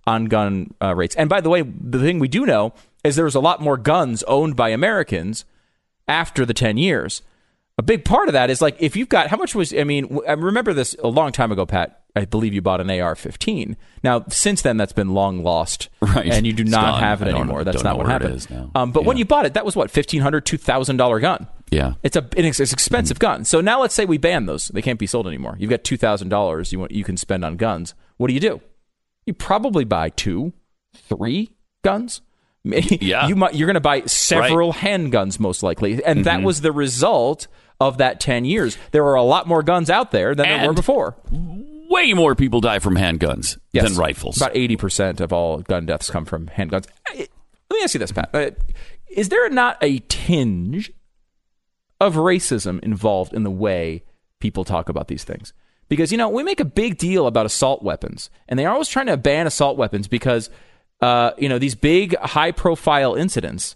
S3: on gun rates. And by the way, the thing we do know is there was a lot more guns owned by Americans after the 10 years. A big part of that is like if you've got, I remember this a long time ago, Pat. I believe you bought an AR-15. Now, since then, that's been long lost,
S2: right?
S3: And you do not have it anymore. That's not what happened. But when you bought it, that was what, $1,500, $2,000 gun.
S2: Yeah,
S3: it's an expensive gun. So now let's say we ban those; they can't be sold anymore. You've got $2,000 you can spend on guns. What do? You probably buy 2, 3 guns.
S2: Yeah,
S3: you're going to buy several handguns most likely, and that was the result of that 10 years. There were a lot more guns out there than there were before.
S2: Way more people die from handguns than rifles.
S3: About 80% of all gun deaths come from handguns. Let me ask you this, Pat. Is there not a tinge of racism involved in the way people talk about these things? Because, we make a big deal about assault weapons, and they're always trying to ban assault weapons because, these big, high-profile incidents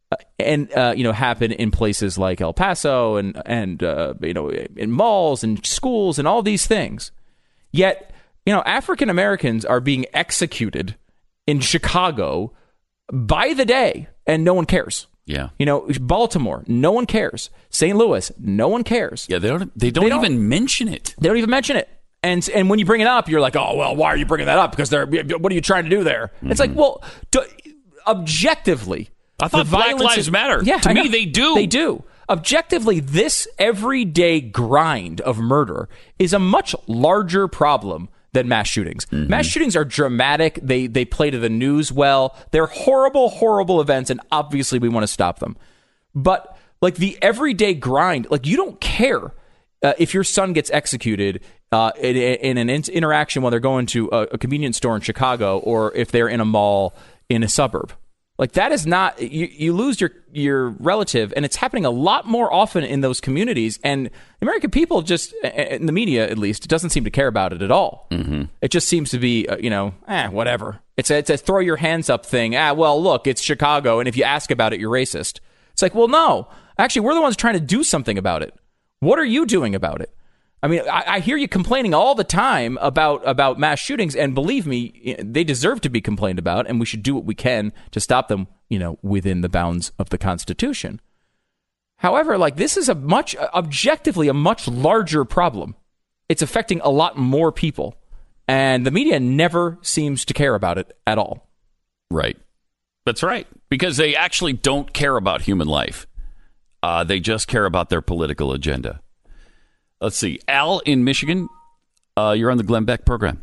S3: happen in places like El Paso and in malls and schools and all these things. Yet, African Americans are being executed in Chicago by the day, and no one cares.
S2: Yeah.
S3: Baltimore, no one cares. St. Louis, no one cares.
S2: Yeah, they don't even mention it.
S3: They don't even mention it. And when you bring it up, you're like, oh, well, why are you bringing that up? Because what are you trying to do there? Mm-hmm. It's like, well, objectively,
S2: I thought Black Lives Matter.
S3: Yeah,
S2: to me, they do.
S3: They do. Objectively, this everyday grind of murder is a much larger problem than mass shootings. Mm-hmm. Mass shootings are dramatic. They play to the news well. They're horrible, horrible events, and obviously we want to stop them. But like the everyday grind, like you don't care if your son gets executed in an interaction while they're going to a convenience store in Chicago or if they're in a mall in a suburb. Like that is not, you lose your relative, and it's happening a lot more often in those communities. And American people just, in the media at least, it doesn't seem to care about it at all.
S2: Mm-hmm.
S3: It just seems to be, whatever. It's a throw your hands up thing. Well, look, it's Chicago, and if you ask about it, you're racist. It's like, well, no, actually, we're the ones trying to do something about it. What are you doing about it? I mean, I hear you complaining all the time about mass shootings, and believe me, they deserve to be complained about, and we should do what we can to stop them, within the bounds of the Constitution. However, like this is objectively a much larger problem. It's affecting a lot more people, and the media never seems to care about it at all.
S2: Right. That's right, because they actually don't care about human life. They just care about their political agenda. Let's see. Al in Michigan, you're on the Glenn Beck program.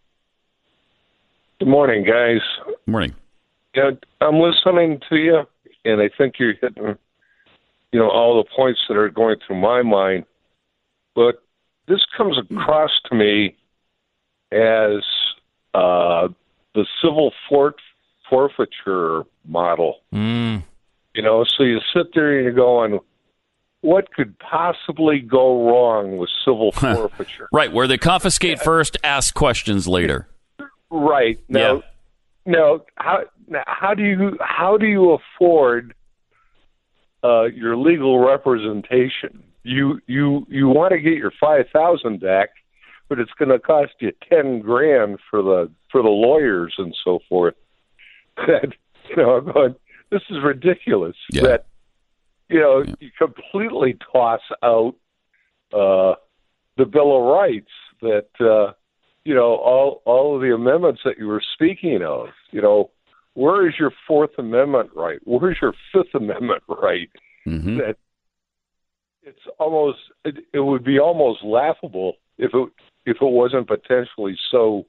S10: Good morning, guys.
S2: Morning.
S10: Yeah, I'm listening to you, and I think you're hitting, all the points that are going through my mind. But this comes across to me as the civil forfeiture model.
S3: Mm.
S10: So you sit there and you're going, what could possibly go wrong with civil forfeiture?
S2: Right, where they confiscate first, ask questions later.
S10: Right. Now, how do you afford your legal representation? You want to get your $5,000 back, but it's going to cost you $10,000 for the lawyers and so forth. That I'm going, this is ridiculous.
S2: Yeah.
S10: That you completely toss out the Bill of Rights. That all of the amendments that you were speaking of. Where is your Fourth Amendment right? Where's your Fifth Amendment right?
S2: Mm-hmm.
S10: That it's almost it would be almost laughable if it wasn't potentially so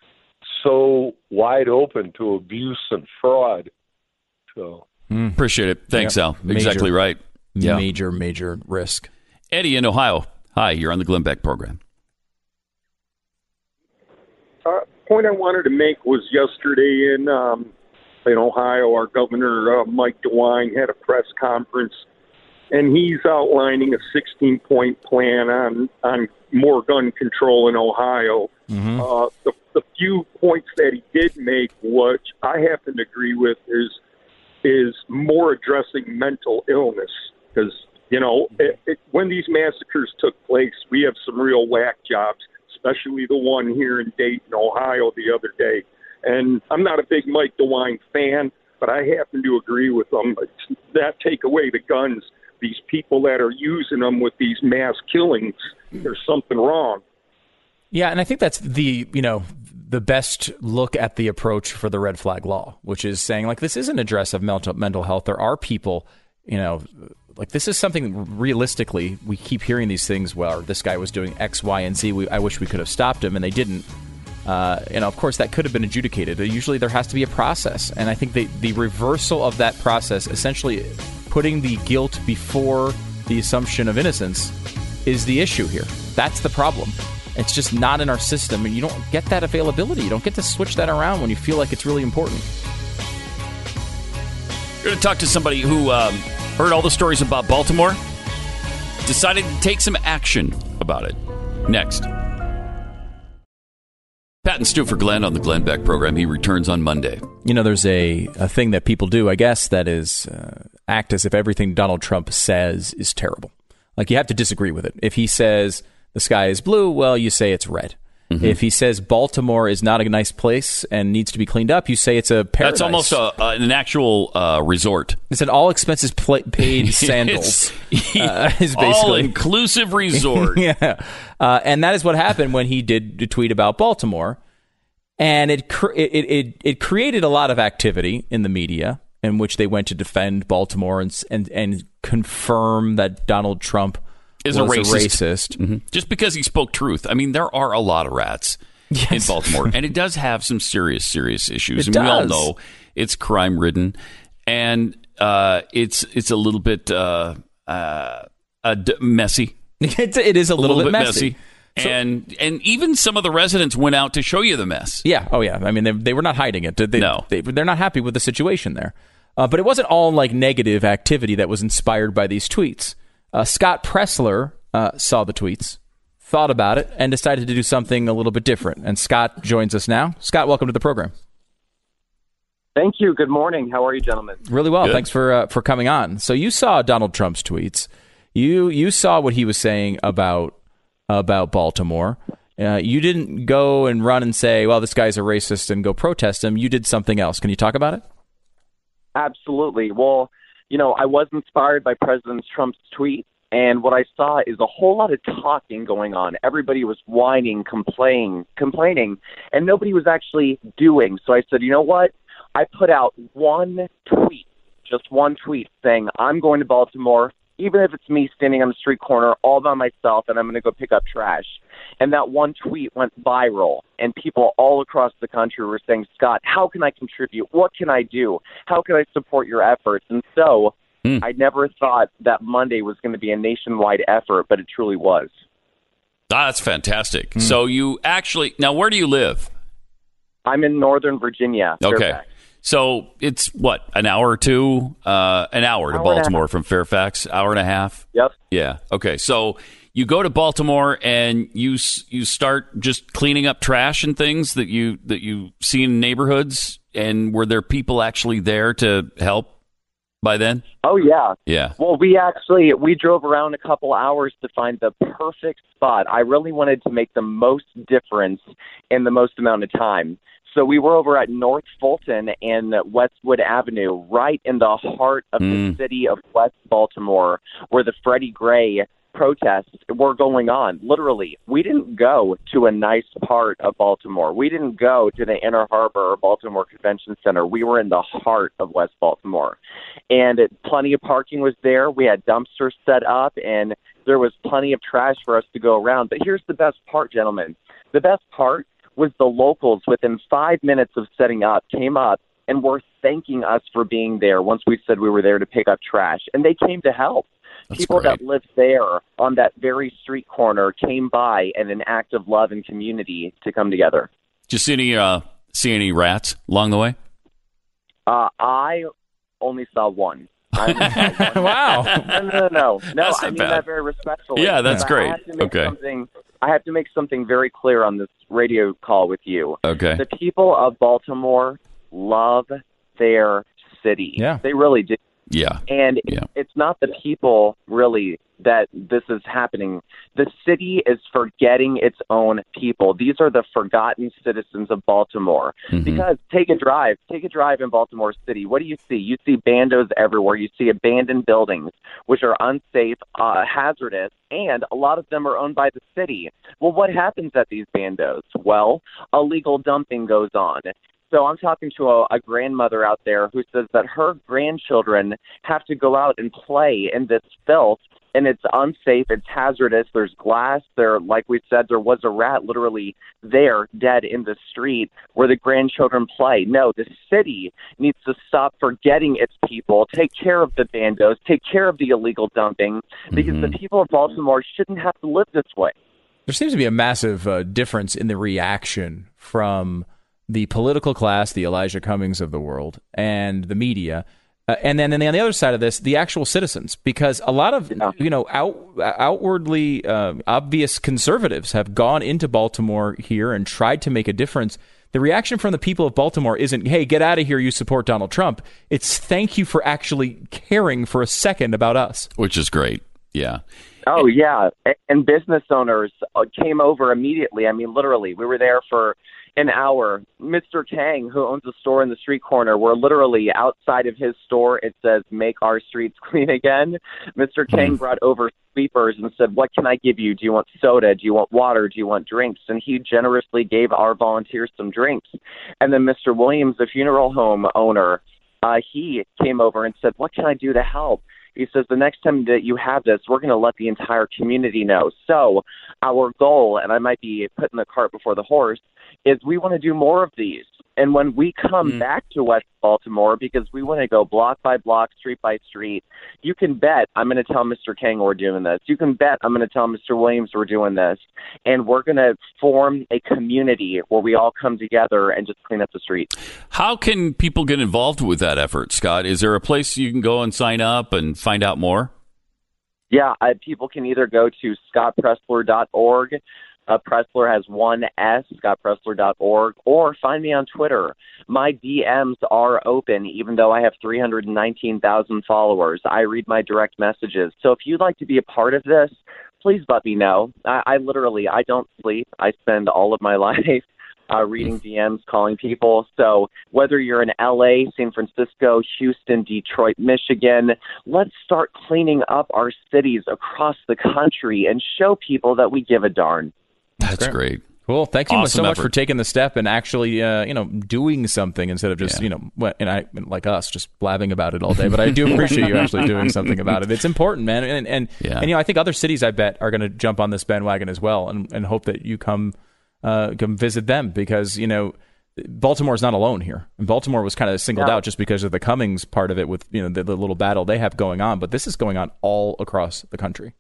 S10: wide open to abuse and fraud. So
S2: appreciate it. Thanks, Al. Exactly right. Yeah.
S3: Major risk.
S2: Eddie in Ohio. Hi, you're on the Glenn Beck program.
S20: Point I wanted to make was yesterday in Ohio, our governor, Mike DeWine, had a press conference, and he's outlining a 16-point plan on more gun control in Ohio.
S3: Mm-hmm.
S20: The few points that he did make, which I happen to agree with, is more addressing mental illness. Because, when these massacres took place, we have some real whack jobs, especially the one here in Dayton, Ohio, the other day. And I'm not a big Mike DeWine fan, but I happen to agree with them. That take away the guns, these people that are using them with these mass killings, there's something wrong.
S3: Yeah, and I think that's the best look at the approach for the red flag law, which is saying, like, this is an address of mental health. There are people, like, this is something realistically, we keep hearing these things, well, this guy was doing X, Y, and Z. I wish we could have stopped him, and they didn't. Of course, that could have been adjudicated. Usually there has to be a process. And I think the reversal of that process, essentially putting the guilt before the assumption of innocence, is the issue here. That's the problem. It's just not in our system, and you don't get that availability. You don't get to switch that around when you feel like it's really important.
S2: We're going to talk to somebody who heard all the stories about Baltimore, decided to take some action about it. Next. Pat and Stu for Glenn on the Glenn Beck program. He returns on Monday.
S3: There's a thing that people do, I guess, that is act as if everything Donald Trump says is terrible. Like, you have to disagree with it. If he says the sky is blue, well, you say it's red. Mm-hmm. If he says Baltimore is not a nice place and needs to be cleaned up, you say it's a paradise.
S2: That's almost an actual resort.
S3: It's an all expenses paid sandals. Is
S2: all-inclusive resort.
S3: Yeah. And that is what happened when he did tweet about Baltimore. And it created a lot of activity in the media in which they went to defend Baltimore and confirm that Donald Trump was a racist.
S2: Mm-hmm. Just because he spoke truth. I mean, there are a lot of rats in Baltimore, and it does have some serious issues. We all know it's crime-ridden, and it's a little bit messy.
S3: It is a little bit messy.
S2: So, and even some of the residents went out to show you the mess.
S3: Yeah. Oh, yeah. I mean, they were not hiding it.
S2: No.
S3: They're not happy with the situation there. But it wasn't all like negative activity that was inspired by these tweets. Scott Pressler saw the tweets, thought about it, and decided to do something a little bit different. And Scott joins us now. Scott, welcome to the program.
S21: Thank you. Good morning. How are you, gentlemen?
S3: Really well. Good. Thanks for coming on. So you saw Donald Trump's tweets. You saw what he was saying about Baltimore. You didn't go and run and say, well, this guy's a racist, and go protest him. You did something else. Can you talk about it?
S21: Absolutely. Well, I was inspired by President Trump's tweet, and what I saw is a whole lot of talking going on. Everybody was whining, complaining, and nobody was actually doing. So I said, you know what? I put out just one tweet saying, I'm going to Baltimore, even if it's me standing on the street corner all by myself, and I'm going to go pick up trash. And that one tweet went viral, and people all across the country were saying, Scott, how can I contribute? What can I do? How can I support your efforts? And so I never thought that Monday was going to be a nationwide effort, but it truly was.
S2: That's fantastic. So you actually, now where do you live?
S21: I'm in Northern Virginia.
S2: Okay.
S21: Fairfax.
S2: So it's what, an hour or two? An hour to Baltimore from Fairfax, hour and a half?
S21: Yep.
S2: Yeah. Okay. So you go to Baltimore and you start just cleaning up trash and things that you see in neighborhoods. And were there people actually there to help by then?
S21: Oh, yeah.
S2: Yeah.
S21: Well, we drove around a couple hours to find the perfect spot. I really wanted to make the most difference in the most amount of time. So we were over at North Fulton and Westwood Avenue, right in the heart of the city of West Baltimore, where the Freddie Gray protests were going on. Literally, we didn't go to a nice part of Baltimore. We didn't go to the Inner Harbor or Baltimore Convention Center. We were in the heart of West Baltimore. And plenty of parking was there. We had dumpsters set up, and there was plenty of trash for us to go around. But here's the best part, gentlemen. The best part was the locals, within 5 minutes of setting up, came up and were thanking us for being there once we said we were there to pick up trash. And they came to help.
S2: That's
S21: People
S2: great.
S21: that lived there on that very street corner came by in an act of love and community to come together.
S2: Did you see any rats along the way?
S21: I only saw one.
S3: Wow.
S21: No.
S2: That's
S21: I
S2: not
S21: mean
S2: bad.
S21: that very respectfully.
S2: Yeah, that's great.
S21: I have to make something very clear on this radio call with you.
S2: Okay.
S21: The people of Baltimore love their city.
S3: Yeah.
S21: They really do.
S2: Yeah.
S21: And it's not the people really that this is happening. The city is forgetting its own people. These are the forgotten citizens of Baltimore. Because take a drive in Baltimore City. What do you see? You see bandos everywhere. You see abandoned buildings, which are unsafe, hazardous, and a lot of them are owned by the city. Well, what happens at these bandos? Well, illegal dumping goes on. So I'm talking to a grandmother out there who says that her grandchildren have to go out and play in this filth, and it's unsafe, it's hazardous, there's glass there. Like we said, there was a rat literally there, dead in the street where the grandchildren play. No, the city needs to stop forgetting its people, take care of the bandos, take care of the illegal dumping, because the people of Baltimore shouldn't have to live this way.
S3: There seems to be a massive difference in the reaction from the political class, the Elijah Cummings of the world, and the media. And then on the other side of this, the actual citizens, because a lot of outwardly obvious conservatives have gone into Baltimore here and tried to make a difference. The reaction from the people of Baltimore isn't, hey, get out of here, you support Donald Trump. It's thank you for actually caring for a second about us.
S2: Which is great. Yeah.
S21: Oh, yeah. And business owners came over immediately. I mean, literally, we were there for an hour. Mr. Kang, who owns a store in the street corner, we're literally outside of his store. It says, make our streets clean again. Mr. Kang brought over sweepers and said, what can I give you? Do you want soda? Do you want water? Do you want drinks? And he generously gave our volunteers some drinks. And then Mr. Williams, the funeral home owner, he came over and said, what can I do to help? He says, the next time that you have this, we're going to let the entire community know. So our goal, and I might be putting the cart before the horse, is we want to do more of these. And when we come back to West Baltimore, because we want to go block by block, street by street, you can bet I'm going to tell Mr. Kang we're doing this. You can bet I'm going to tell Mr. Williams we're doing this. And we're going to form a community where we all come together and just clean up the streets.
S2: How can people get involved with that effort, Scott? Is there a place you can go and sign up and find out more?
S21: Yeah, people can either go to scottpresler.org. Presler has one S, scottpresler.org, or find me on Twitter. My DMs are open, even though I have 319,000 followers. I read my direct messages. So if you'd like to be a part of this, please let me know. I don't sleep. I spend all of my life reading DMs, calling people. So whether you're in LA, San Francisco, Houston, Detroit, Michigan, let's start cleaning up our cities across the country and show people that we give a darn.
S2: That's great.
S3: Cool. Thank you
S2: Awesome
S3: so much
S2: effort.
S3: for taking the step and actually, doing something instead of just, like us, just blabbing about it all day. But I do appreciate you actually doing something about it. It's important, man. And I think other cities, I bet, are going to jump on this bandwagon as well and hope that you come visit them because, Baltimore is not alone here. And Baltimore was kind of singled out just because of the Cummings part of it with, the little battle they have going on. But this is going on all across the country.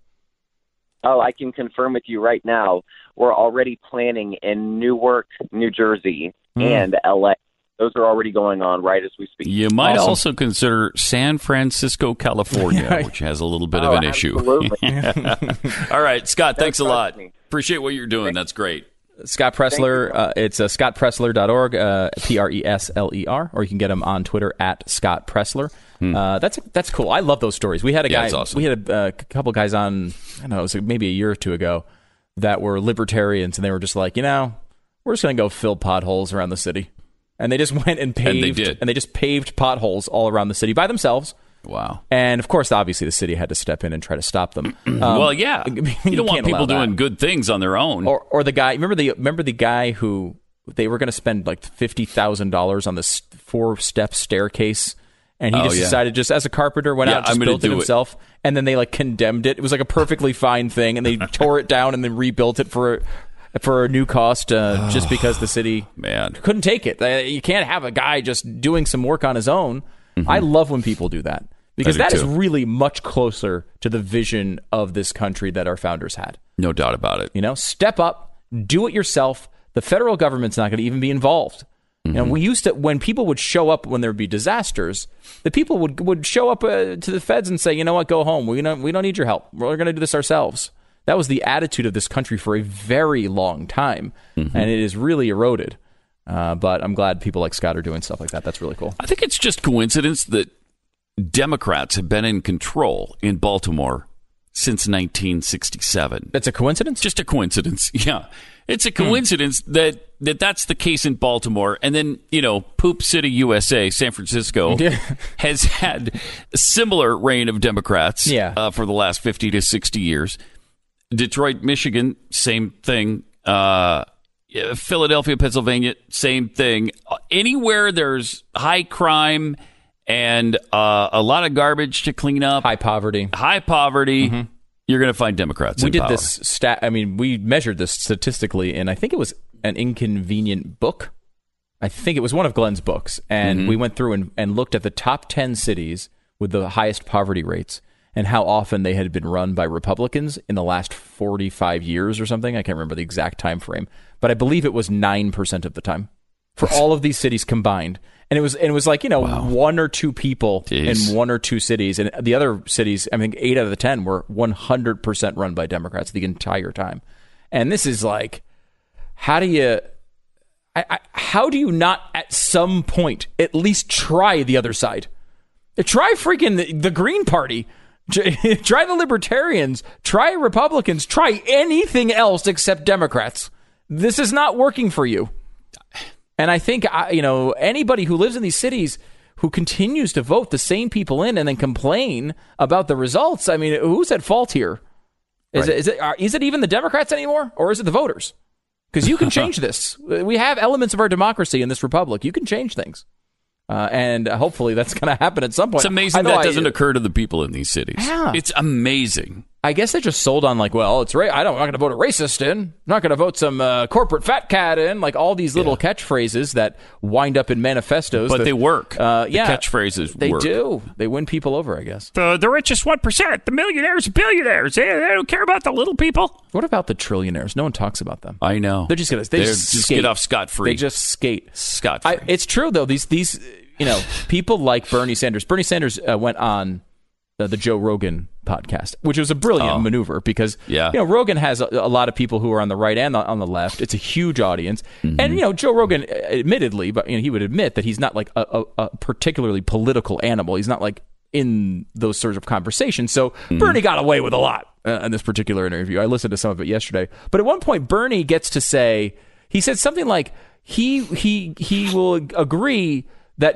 S21: Oh, I can confirm with you right now, we're already planning in Newark, New Jersey, and LA. Those are already going on right as we speak.
S2: You might also consider San Francisco, California, which has a little bit of an issue. All right, Scott, thanks a lot. Appreciate what you're doing. That's great.
S3: Scott Presler, it's scottpresler.org, Presler, or you can get him on Twitter at Scott Presler. That's cool. I love those stories. We had a guy, awesome. We had a couple guys on, I don't know, it was maybe a year or two ago that were libertarians, and they were just like, we're just going to go fill potholes around the city. And they just went and paved, and they just paved potholes all around the city by themselves.
S2: Wow.
S3: And, of course, obviously the city had to step in and try to stop them.
S2: Well, yeah. You don't want people doing good things on their own.
S3: Or the guy, remember the guy who they were going to spend like $50,000 on this 4-step staircase, and he decided just as a carpenter went out and just built it himself, and then they condemned it. It was like a perfectly fine thing, and they tore it down and then rebuilt it for a new cost just because the city couldn't take it. You can't have a guy just doing some work on his own. I love when people do that because that is really much closer to the vision of this country that our founders had.
S2: No doubt about it.
S3: Step up, do it yourself. The federal government's not going to even be involved. We used to, when people would show up when there would be disasters, the people would show up to the feds and say, you know what, go home. We don't need your help. We're going to do this ourselves. That was the attitude of this country for a very long time, and it is really eroded. But I'm glad people like Scott are doing stuff like that. That's really cool.
S2: I think it's just coincidence that Democrats have been in control in Baltimore since 1967.
S3: That's a coincidence?
S2: Just a coincidence. Yeah. It's a coincidence that's the case in Baltimore. And then, Poop City, USA, San Francisco, has had a similar reign of Democrats for the last 50 to 60 years. Detroit, Michigan, same thing. Philadelphia, Pennsylvania, same thing. Anywhere there's high crime and a lot of garbage to clean up.
S3: High poverty.
S2: You're going to find Democrats in power.
S3: This stat. I mean, we measured this statistically, and I think it was an Inconvenient Book. I think it was one of Glenn's books. And we went through and looked at the top 10 cities with the highest poverty rates and how often they had been run by Republicans in the last 45 years or something. I can't remember the exact time frame, but I believe it was 9% of the time for all of these cities combined. And it was like, one or two people in one or two cities. And the other cities, I mean, 8 out of the 10 were 100% run by Democrats the entire time. And this is like, how do you not at some point at least try the other side? Try freaking the Green Party. Try the Libertarians. Try Republicans. Try anything else except Democrats. This is not working for you. And I think, anybody who lives in these cities who continues to vote the same people in and then complain about the results, I mean, who's at fault here? Is it even the Democrats anymore, or is it the voters? Because you can change this. We have elements of our democracy in this republic. You can change things. And hopefully that's going to happen at some point.
S2: It's amazing that doesn't occur to the people in these cities.
S3: Yeah.
S2: It's amazing.
S3: I guess they just sold on it's I'm not going to vote a racist in. I'm not going to vote some corporate fat cat in. Like all these little catchphrases that wind up in manifestos.
S2: But they work. The
S3: catchphrases
S2: work.
S3: They do. They win people over, I guess.
S2: The richest 1%, the millionaires, billionaires. They don't care about the little people.
S3: What about the trillionaires? No one talks about them.
S2: I know.
S3: They're just going to
S2: just get off scot-free.
S3: They just skate.
S2: Scot-free.
S3: It's true, though. These people like Bernie Sanders. Bernie Sanders went on the Joe Rogan podcast, which was a brilliant maneuver because Rogan has a lot of people who are on the right and on the left. It's a huge audience. And Joe Rogan, admittedly, but he would admit that he's not like a particularly political animal. He's not like in those sorts of conversations. So Bernie got away with a lot in this particular interview. I listened to some of it yesterday. But at one point, Bernie gets to say, he said something like he will agree that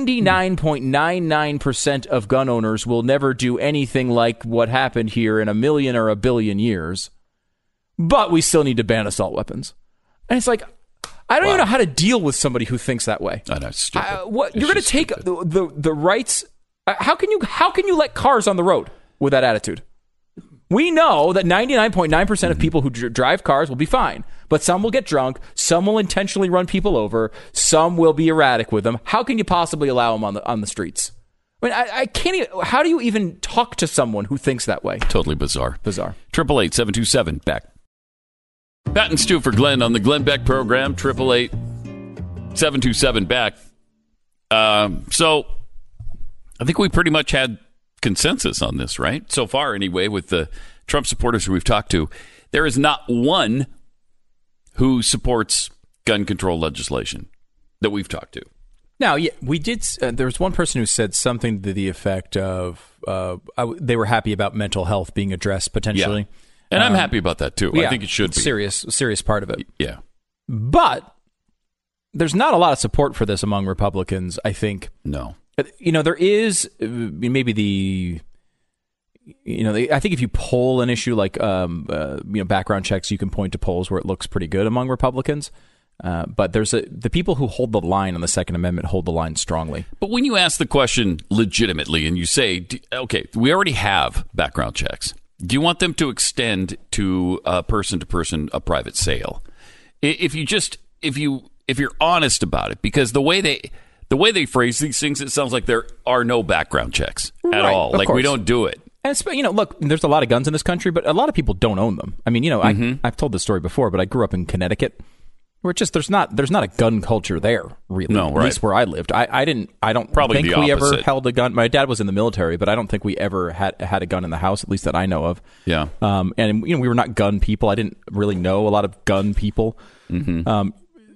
S3: 99.99% of gun owners will never do anything like what happened here in a million or a billion years, but we still need to ban assault weapons. And it's like, I don't even know how to deal with somebody who thinks that way.
S2: I know, it's stupid.
S3: You're going to take the rights. How can you let cars on the road with that attitude? We know that 99.9% of people who drive cars will be fine, but some will get drunk, some will intentionally run people over, some will be erratic with them. How can you possibly allow them on the streets? I mean, I can't even, how do you even talk to someone who thinks that way?
S2: Totally bizarre.
S3: 888-727
S2: Beck. Pat and Stu for Glenn on the Glenn Beck program. 888-727 Beck. So I think we pretty much had consensus on this, right? So far, anyway, with the Trump supporters who we've talked to, there is not one who supports gun control legislation that we've talked to.
S3: Now, we did. There was one person who said something to the effect of they were happy about mental health being addressed potentially.
S2: Yeah. And I'm happy about that, too. I think it should be.
S3: Serious part of it.
S2: Yeah.
S3: But there's not a lot of support for this among Republicans, I think.
S2: No.
S3: There is maybe I think if you poll an issue like background checks, you can point to polls where it looks pretty good among Republicans. But there's the people who hold the line on the Second Amendment hold the line strongly.
S2: But when you ask the question legitimately and you say, okay, we already have background checks. Do you want them to extend to person-to-person a private sale? If you're honest about it, because the way they phrase these things, it sounds like there are no background checks at all. Like we don't do it.
S3: And look, there's a lot of guns in this country, but a lot of people don't own them. I mean, I've told this story before, but I grew up in Connecticut, where there's not a gun culture there, really.
S2: No,
S3: at least where I lived. I don't
S2: Probably
S3: think we ever held a gun. My dad was in the military, but I don't think we ever had a gun in the house, at least that I know of.
S2: Yeah.
S3: And we were not gun people. I didn't really know a lot of gun people.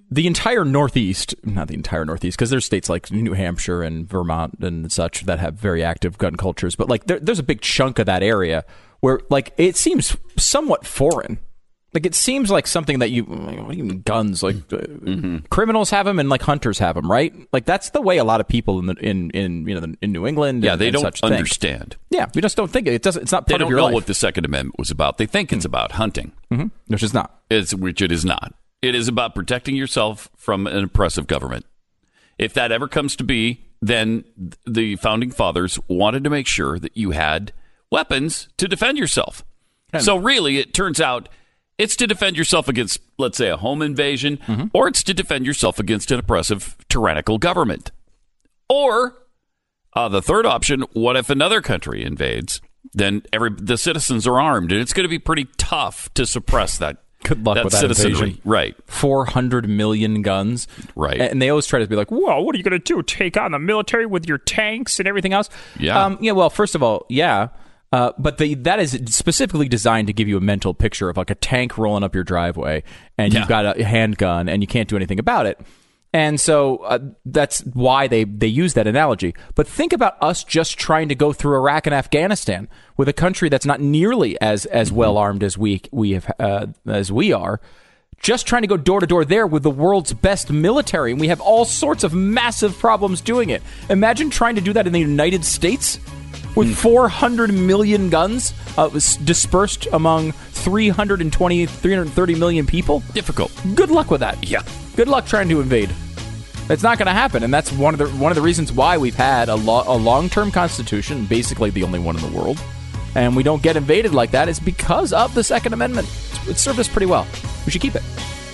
S3: the entire Northeast, not the entire Northeast, because there's states like New Hampshire and Vermont and such that have very active gun cultures, but like there's a big chunk of that area where like it seems somewhat foreign. Like it seems like something that what do you mean guns? Like criminals have them and like hunters have them, right? Like that's the way a lot of people in New England.
S2: Yeah, they
S3: and
S2: don't
S3: such
S2: understand.
S3: Think. Yeah, we just don't think it doesn't. It's not part of your life.
S2: They don't know what the Second Amendment was about. They think it's about hunting,
S3: which is not.
S2: Which it is not. It is about protecting yourself from an oppressive government. If that ever comes to be, then the founding fathers wanted to make sure that you had weapons to defend yourself. So really, it turns out it's to defend yourself against, let's say, a home invasion, or it's to defend yourself against an oppressive, tyrannical government. Or the third option, what if another country invades? Then the citizens are armed, and it's going to be pretty tough to suppress that.
S3: Good luck with that
S2: citizenry.
S3: invasion.
S2: Right.
S3: 400 million guns.
S2: Right.
S3: And they always try to be like, well, what are you going to do? Take on the military with your tanks and everything else?
S2: Yeah.
S3: Well, first of all, yeah. But that is specifically designed to give you a mental picture of like a tank rolling up your driveway and you've got a handgun and you can't do anything about it. And so that's why they use that analogy. But think about us just trying to go through Iraq and Afghanistan with a country that's not nearly as well armed as we are. Just trying to go door to door there with the world's best military, and we have all sorts of massive problems doing it. Imagine trying to do that in the United States with 400 million guns dispersed among 330 million people.
S2: Difficult.
S3: Good luck with that.
S2: Yeah.
S3: Good luck trying to invade. It's not going to happen, and that's one of the reasons why we've had a long-term constitution, basically the only one in the world, and we don't get invaded like that. Is because of the Second Amendment. It served us pretty well. We should keep it.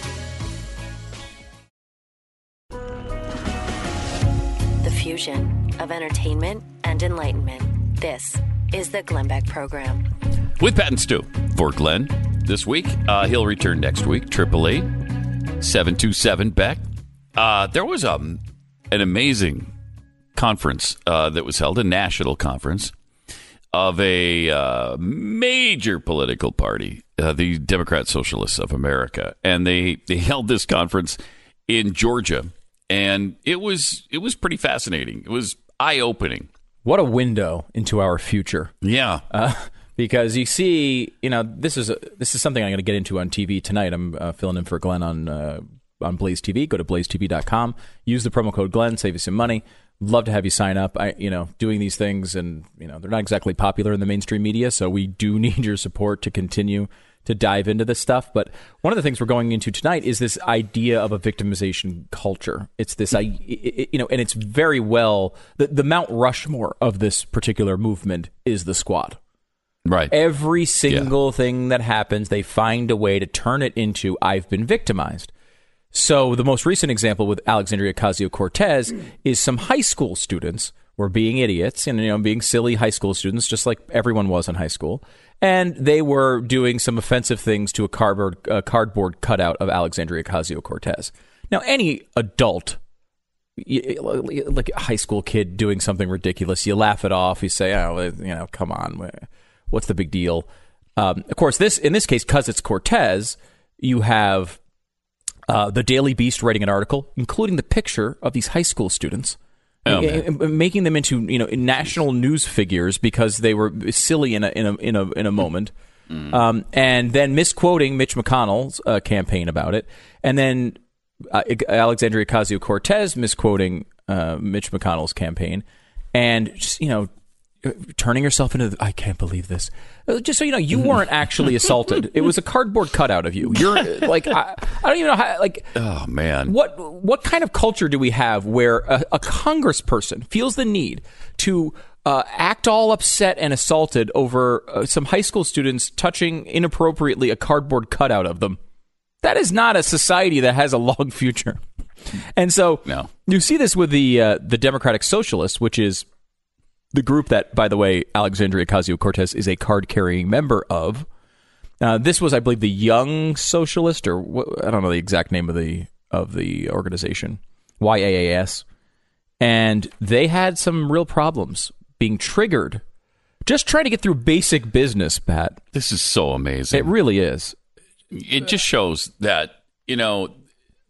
S1: The fusion of entertainment and enlightenment. This is the Glenn Beck Program.
S2: With Pat and Stu for Glenn this week. He'll return next week. 888-727-BECK. There was an amazing conference that was held, a national conference of a major political party, the Democrat Socialists of America. And they held this conference in Georgia. And it was pretty fascinating. It was eye-opening.
S3: What a window into our future.
S2: Yeah.
S3: Because you see, this is something I'm going to get into on TV tonight. I'm filling in for Glenn on Blaze TV. Go to blazetv.com. Use the promo code Glenn. Save you some money. Love to have you sign up. Doing these things, and they're not exactly popular in the mainstream media, so we do need your support to continue to dive into this stuff. But one of the things we're going into tonight is this idea of a victimization culture. It's this, and it's very well, the Mount Rushmore of this particular movement is the Squad.
S2: Right.
S3: Every single thing that happens, they find a way to turn it into, I've been victimized. So the most recent example with Alexandria Ocasio-Cortez is some high school students were being idiots and being silly high school students, just like everyone was in high school. And they were doing some offensive things to a cardboard cutout of Alexandria Ocasio-Cortez. Now, any adult, like a high school kid doing something ridiculous, you laugh it off. You say, come on, what's the big deal? Of course, in this case, because it's Cortez, you have the Daily Beast writing an article, including the picture of these high school students. Making them into national news figures because they were silly in a moment, and then misquoting Mitch McConnell's campaign about it, and then Alexandria Ocasio-Cortez misquoting Mitch McConnell's campaign, and just turning herself into I can't believe this. Just so you know, you weren't actually assaulted. It was a cardboard cutout of you. You're like I don't even know how. Like,
S2: oh man,
S3: what kind of culture do we have where a congressperson feels the need to act all upset and assaulted over some high school students touching inappropriately a cardboard cutout of them? That is not a society that has a long future. And so you see this with the Democratic Socialists, which is the group that, by the way, Alexandria Ocasio-Cortez is a card-carrying member of. This was, I believe, the Young Socialist, or I don't know the exact name of the organization, YAAS, and they had some real problems being triggered just trying to get through basic business, Pat.
S2: This is so amazing.
S3: It really is.
S2: It just shows that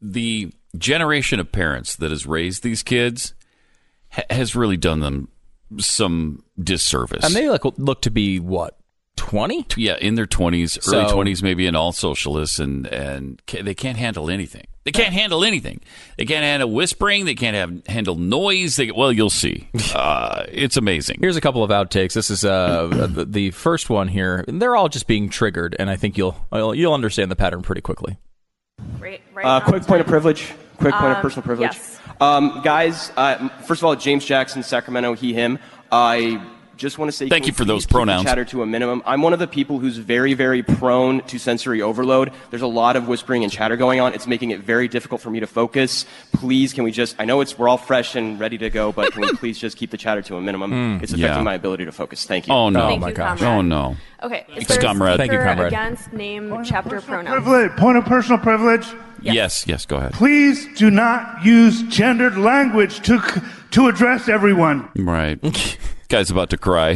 S2: the generation of parents that has raised these kids has really done them some disservice.
S3: And they look to be what, 20?
S2: Yeah, in their 20s, early 20s, maybe, and all socialists, and they can't handle anything. They can't handle anything. They can't handle whispering. They can't handle noise. Well, you'll see. It's amazing.
S3: Here's a couple of outtakes. This is the first one here. They're all just being triggered, and I think you'll understand the pattern pretty quickly.
S4: Quick point of privilege. Quick point of personal privilege.
S22: Yes.
S4: Guys, first of all, James Jackson, Sacramento, he, him. I just want to say
S2: thank you for those pronouns.
S4: Chatter to a minimum. I'm one of the people who's very, very prone to sensory overload. There's a lot of whispering and chatter going on. It's making it very difficult for me to focus. Please, can we just, I know we're all fresh and ready to go, but can we please just keep the chatter to a minimum? It's affecting my ability to focus. Thank you.
S2: Oh, no.
S22: Thank
S2: my
S22: you,
S2: gosh.
S22: comrade.
S2: Oh, no.
S22: Okay.
S2: Thanks, comrade.
S22: Thank
S2: you, comrade.
S22: Against name, chapter, pronouns.
S23: Point of personal privilege.
S2: Yes, go ahead.
S23: Please do not use gendered language to address everyone.
S2: Right. Guy's about to cry.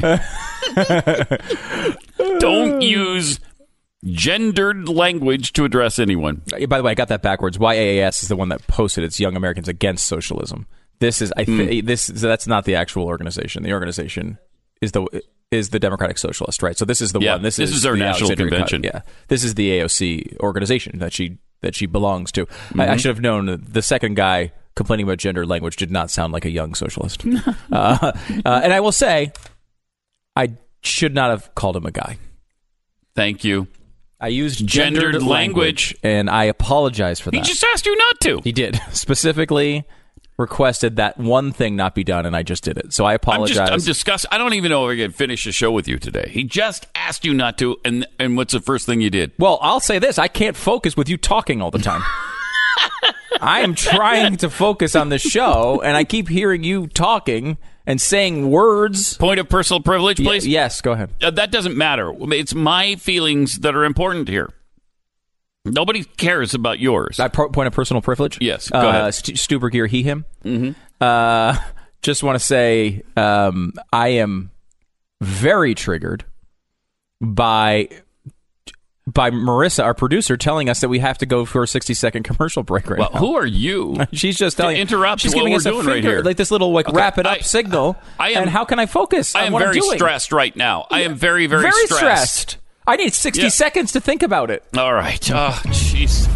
S2: Don't use gendered language to address anyone.
S3: By the way, I got that backwards. YAAS is the one that posted its Young Americans Against Socialism. This is that's not the actual organization. The organization is the Democratic Socialist, right? So this is the one. This is
S2: our
S3: the
S2: national
S3: Alexander
S2: convention.
S3: Yeah, this is the AOC organization that she belongs to. I should have known that the second guy complaining about gender language did not sound like a young socialist. And I will say, I should not have called him a guy.
S2: Thank you.
S3: I used gendered language, and I apologize for that.
S2: He just asked you not to.
S3: He did. Specifically requested that one thing not be done, and I just did it. So I apologize.
S2: I'm disgusted. I don't even know if I can finish the show with you today. He just asked you not to, and what's the first thing you did?
S3: Well, I'll say this. I can't focus with you talking all the time. I am trying to focus on the show, and I keep hearing you talking and saying words.
S2: Point of personal privilege, please?
S3: Yes, go ahead.
S2: That doesn't matter. It's my feelings that are important here. Nobody cares about yours.
S3: Point of personal privilege?
S2: Yes, go ahead.
S3: Stuber gear, he, him.
S2: Mm-hmm.
S3: Just want to say I am very triggered by Marissa, our producer, telling us that we have to go for a 60-second commercial break right now.
S2: Well, who are you?
S3: She's just telling
S2: interrupt
S3: she's
S2: what
S3: giving
S2: we're
S3: us a
S2: doing
S3: finger,
S2: right here.
S3: like this little wrap it up signal. And how can I focus?
S2: I am
S3: on what
S2: very
S3: I'm doing?
S2: stressed right now. I am very, very stressed.
S3: I need 60 seconds to think about it.
S2: All right. Oh, jeez.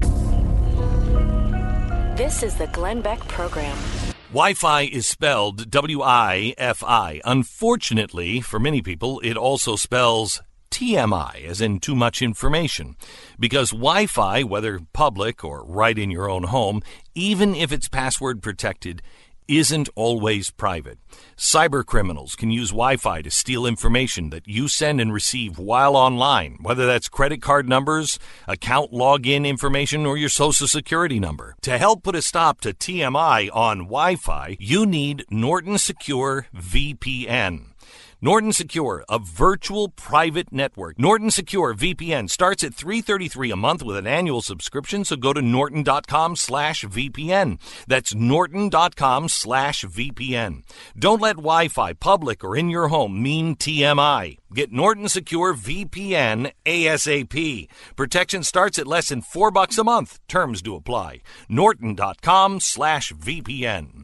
S1: This is the Glenn Beck Program.
S5: Wi-Fi is spelled W-I-F-I. Unfortunately, for many people, it also spells TMI, as in too much information. Because Wi-Fi, whether public or right in your own home, even if it's password protected, isn't always private. Cyber criminals can use Wi-Fi to steal information that you send and receive while online, whether that's credit card numbers, account login information, or your social security number. To help put a stop to TMI on Wi-Fi, you need Norton Secure VPN. Norton Secure, a virtual private network. Norton Secure VPN starts at $333 a month with an annual subscription, so go to norton.com/VPN. That's norton.com/VPN. Don't let Wi-Fi, public or in your home, mean TMI. Get Norton Secure VPN ASAP. Protection starts at less than $4 a month. Terms do apply. norton.com/VPN.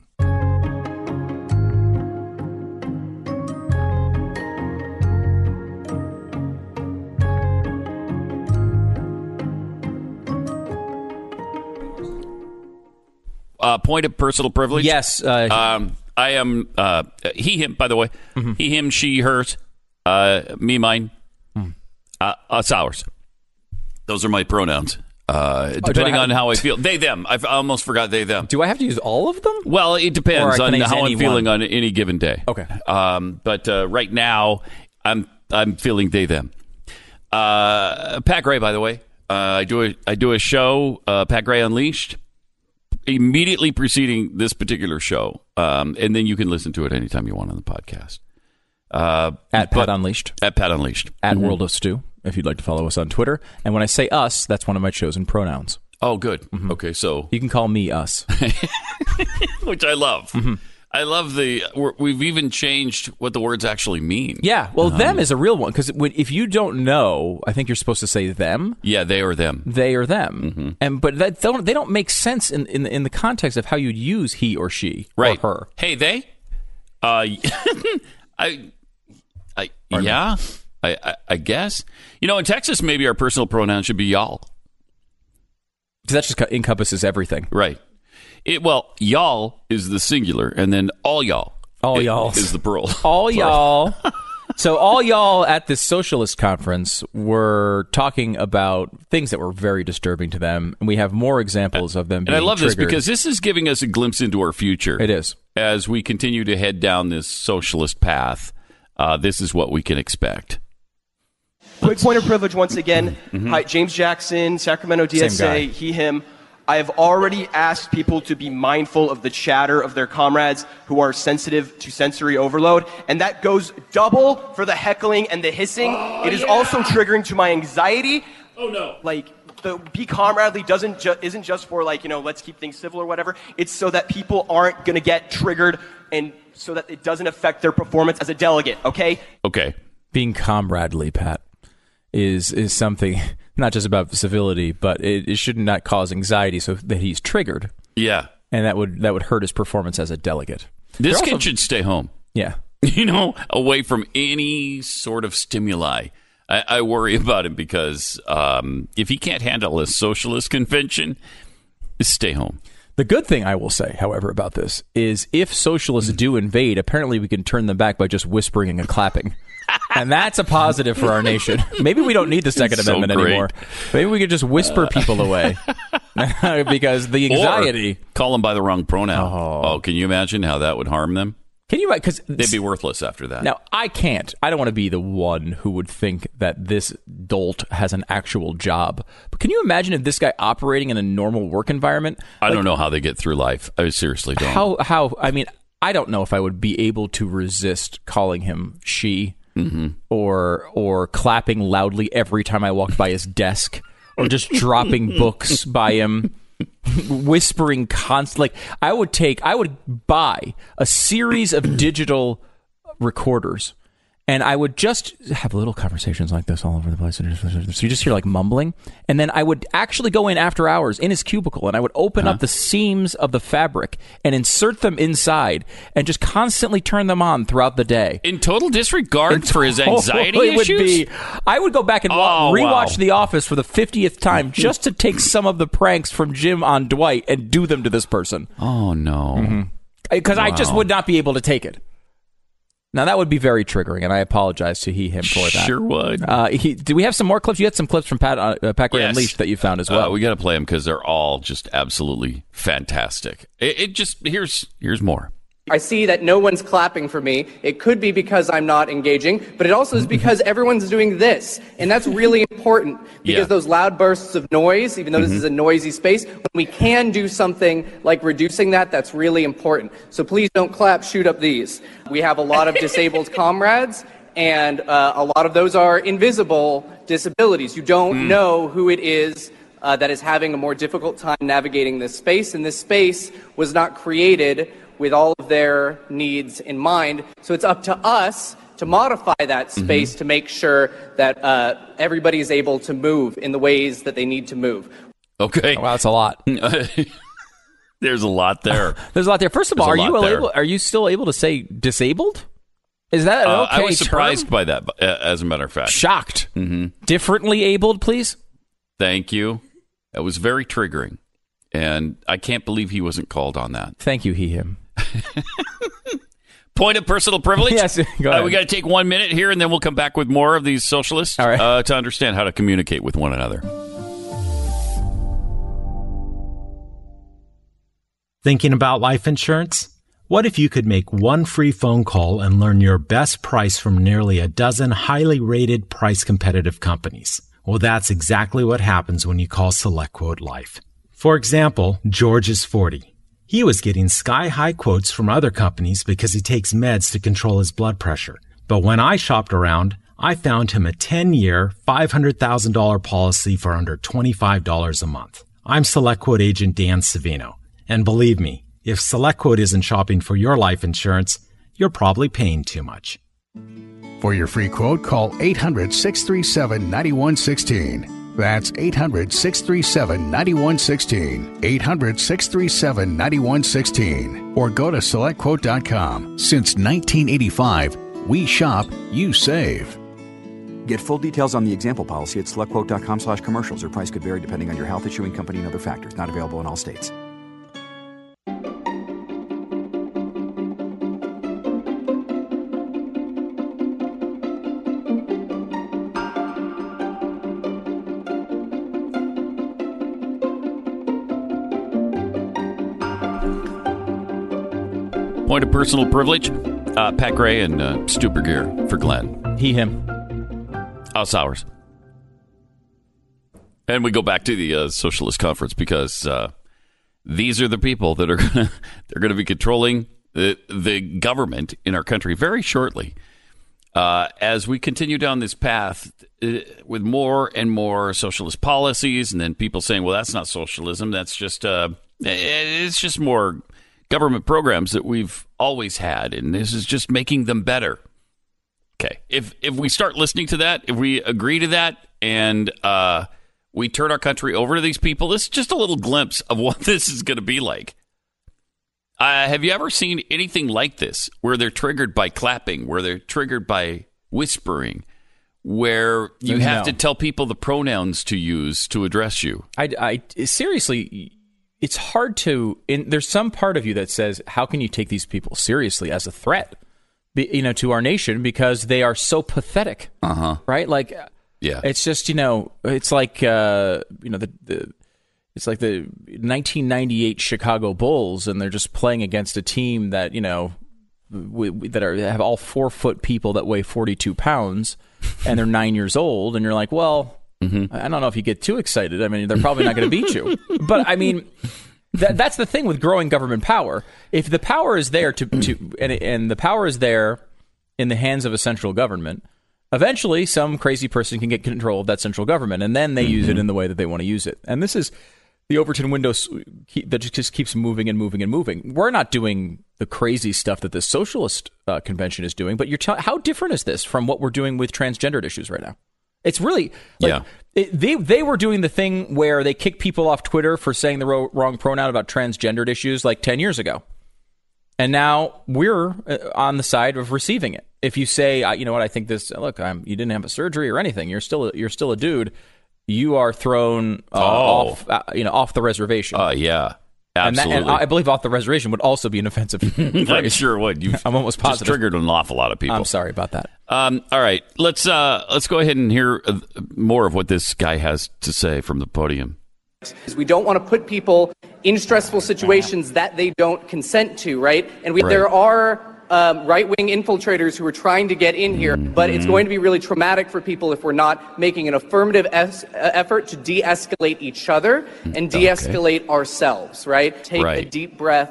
S2: Point of personal privilege?
S3: Yes.
S2: I am he, him, by the way. Mm-hmm. He, him, she, hers. Me, mine. Us, ours. Those are my pronouns. Depending on how I feel. They, them. I almost forgot they, them.
S3: Do I have to use all of them?
S2: Well, it depends on how I'm feeling on any given day.
S3: Okay.
S2: But right now, I'm feeling they, them. Pat Gray, by the way. I do a show, Pat Gray Unleashed, immediately preceding this particular show, and then you can listen to it anytime you want on the podcast.
S3: At Pat Unleashed.
S2: At Pat Unleashed.
S3: At World of Stew, if you'd like to follow us on Twitter. And when I say us, that's one of my chosen pronouns.
S2: Oh, good. Mm-hmm. Okay, so...
S3: You can call me us.
S2: Which I love.
S3: Mm-hmm.
S2: I love we've even changed what the words actually mean.
S3: Yeah, well, them is a real one, because if you don't know, I think you're supposed to say them.
S2: Yeah, they or them.
S3: They or them.
S2: Mm-hmm.
S3: But they don't make sense in the context of how you'd use he or she
S2: right.
S3: or her.
S2: Hey, they? I guess. In Texas, maybe our personal pronoun should be y'all.
S3: Because that just encompasses everything.
S2: Right. Y'all is the singular, and then all y'all.
S3: All y'all
S2: is the plural.
S3: All y'all. So all y'all at this socialist conference were talking about things that were very disturbing to them, and we have more examples of them being
S2: And I love
S3: triggered.
S2: this because this is giving us a glimpse into our future.
S3: It is.
S2: As we continue to head down this socialist path, this is what we can expect.
S4: Quick point of privilege once again. Hi, James Jackson, Sacramento DSA, he, him. I have already asked people to be mindful of the chatter of their comrades who are sensitive to sensory overload, and that goes double for the heckling and the hissing. It is also triggering to my anxiety.
S2: Oh no!
S4: The be comradely isn't just for let's keep things civil or whatever. It's so that people aren't gonna get triggered, and so that it doesn't affect their performance as a delegate. Okay.
S2: Okay.
S3: Being comradely, Pat, is something not just about civility, but it should not cause anxiety so that he's triggered.
S2: Yeah.
S3: And that would hurt his performance as a delegate.
S2: This kid should stay home.
S3: Yeah.
S2: Away from any sort of stimuli. I worry about him because if he can't handle a socialist convention, stay home.
S3: The good thing I will say, however, about this is if socialists do invade, apparently we can turn them back by just whispering and clapping. And that's a positive for our nation. Maybe we don't need the Second Amendment anymore. Maybe we could just whisper people away. Because the anxiety...
S2: Or call them by the wrong pronoun. Oh, can you imagine how that would harm them?
S3: Can you? Because
S2: they'd be worthless after that.
S3: Now, I don't want to be the one who would think that this dolt has an actual job. But can you imagine if this guy operating in a normal work environment?
S2: I don't know how they get through life. I seriously don't.
S3: How? I mean, I don't know if I would be able to resist calling him she, or clapping loudly every time I walked by his desk, or just dropping books by him. Whispering constantly. I would buy a series of digital recorders, and I would just have little conversations like this all over the place. So you just hear mumbling, and then I would actually go in after hours in his cubicle, and I would open up the seams of the fabric and insert them inside, and just constantly turn them on throughout the day.
S2: In total disregard for his anxiety issues?
S3: I would go back and rewatch The Office for the 50th time just to take some of the pranks from Jim on Dwight and do them to this person.
S2: Oh, no.
S3: Because I just would not be able to take it. Now, that would be very triggering, and I apologize to him for that.
S2: Sure would.
S3: Do we have some more clips? You had some clips from Pat Gray Unleashed that you found as well.
S2: We got to play them because they're all just absolutely fantastic. Here's more.
S6: I see that no one's clapping for me. It could be because I'm not engaging, but it also is because everyone's doing this. And that's really important because those loud bursts of noise, even though this is a noisy space, when we can do something like reducing that, that's really important. So please don't clap, shoot up these. We have a lot of disabled comrades, and a lot of those are invisible disabilities. You don't know who it is that is having a more difficult time navigating this space, and this space was not created with all of their needs in mind. So it's up to us to modify that space to make sure that everybody is able to move in the ways that they need to move.
S2: Okay.
S3: Wow, that's a lot.
S2: There's a lot there.
S3: There's a lot there. First of all, are you still able to say disabled? Is that an okay
S2: I was surprised
S3: term?
S2: by that, as a matter of fact.
S3: Shocked. Differently abled, please?
S2: Thank you. That was very triggering. And I can't believe he wasn't called on that.
S3: Thank you, him.
S2: Point of personal privilege?
S3: Yes, go ahead.
S2: We got to take 1 minute here, and then we'll come back with more of these socialists to understand how to communicate with one another.
S7: Thinking about life insurance? What if you could make one free phone call and learn your best price from nearly a dozen highly rated, price-competitive companies? Well, that's exactly what happens when you call SelectQuote Life. For example, George is 40. He was getting sky-high quotes from other companies because he takes meds to control his blood pressure. But when I shopped around, I found him a 10-year, $500,000 policy for under $25 a month. I'm SelectQuote agent Dan Savino. And believe me, If SelectQuote isn't shopping for your life insurance, you're probably paying too much.
S8: For your free quote, call 800-637-9116. That's 800-637-9116. 800-637-9116. Or go to SelectQuote.com. Since 1985, we shop, you save.
S9: Get full details on the example policy at SelectQuote.com/commercials. Or price could vary depending on your health, issuing company, and other factors. Not available in all states.
S2: Point of personal privilege. Pat Gray and Stuber Gear for Glenn.
S3: He, him.
S2: Us, ours. And we go back to the Socialist Conference because these are the people that are they're going to be controlling the government in our country very shortly. As we continue down this path with more and more socialist policies, and then people saying, well, that's not socialism. That's just it's just more government programs that we've always had, and this is just making them better. Okay, if we start listening to that, if we agree to that, and we turn our country over to these people, this is just a little glimpse of what this is going to be like. Have you ever seen anything like this, where they're triggered by clapping, where they're triggered by whispering, where you have to tell people the pronouns to use to address you?
S3: I seriously... It's hard to. There's some part of you that says, "How can you take these people seriously as a threat, to our nation? Because they are so pathetic, right? Like, yeah, it's just it's like it's like the 1998 Chicago Bulls, and they're just playing against a team that have all 4-foot people that weigh 42 pounds, and they're 9 years old, and you're like, well. I don't know if you get too excited. I mean, they're probably not going to beat you. But I mean, that's the thing with growing government power. If the power is there and the power is there in the hands of a central government, eventually some crazy person can get control of that central government, and then they use it in the way that they want to use it. And this is the Overton window that just keeps moving and moving and moving. We're not doing the crazy stuff that the Socialist Convention is doing, but how different is this from what we're doing with transgendered issues right now? It's really they were doing the thing where they kick people off Twitter for saying the wrong pronoun about transgendered issues like 10 years ago. And now we're on the side of receiving it. If you say, you know what, I think this, look, you didn't have a surgery or anything. You're still a dude. You are thrown off the reservation.
S2: Yeah. Absolutely.
S3: And I believe off the reservation would also be an offensive phrase.
S2: I'm sure it would.
S3: I'm almost positive.
S2: Just triggered an awful lot of people.
S3: I'm sorry about that.
S2: All right. Let's go ahead and hear more of what this guy has to say from the podium.
S6: We don't want to put people in stressful situations that they don't consent to, right? And there are right-wing infiltrators who are trying to get in here, but it's going to be really traumatic for people if we're not making an affirmative effort to de-escalate each other and de-escalate ourselves, right? Take a deep breath.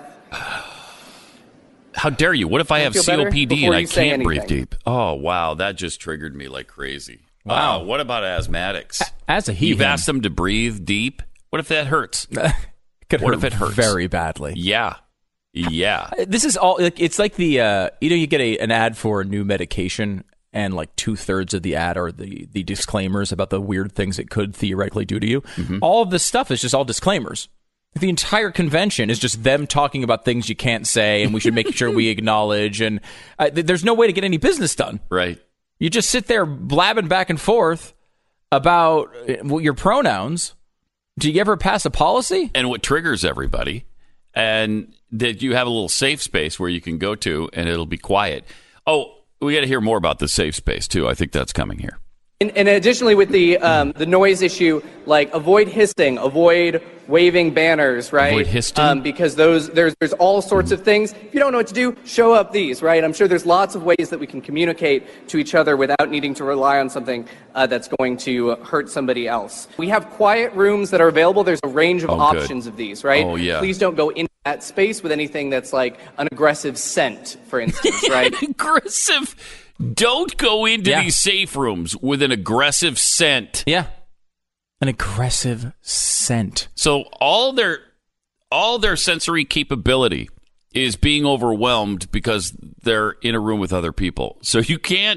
S2: How dare you? What if I have COPD and I can't breathe
S6: anything?
S2: deep? Oh, wow. That just triggered me like crazy. Wow. What about asthmatics? You've asked them to breathe deep? What if that hurts? What if it hurts?
S3: Very badly.
S2: Yeah.
S3: This is all, it's like the, you get an ad for a new medication, and like 2/3 of the ad are the disclaimers about the weird things it could theoretically do to you. All of this stuff is just all disclaimers. The entire convention is just them talking about things you can't say, and we should make sure we acknowledge. And there's no way to get any business done.
S2: Right.
S3: You just sit there blabbing back and forth about your pronouns. Do you ever pass a policy?
S2: And what triggers everybody, and that you have a little safe space where you can go to, and it'll be quiet. Oh, we got to hear more about the safe space too. I think that's coming here.
S6: And additionally, with the noise issue, like avoid hissing, avoid waving banners, right?
S2: Avoid hissing?
S6: Because there's all sorts of things. If you don't know what to do, show up these, right? I'm sure there's lots of ways that we can communicate to each other without needing to rely on something that's going to hurt somebody else. We have quiet rooms that are available. There's a range of options of these, right?
S2: Oh, yeah.
S6: Please don't go in that space with anything that's like an aggressive scent, for instance, right?
S2: Aggressive. Don't go into these safe rooms with an aggressive scent.
S3: Yeah. An aggressive scent.
S2: So all all their sensory capability is being overwhelmed because they're in a room with other people. So you can't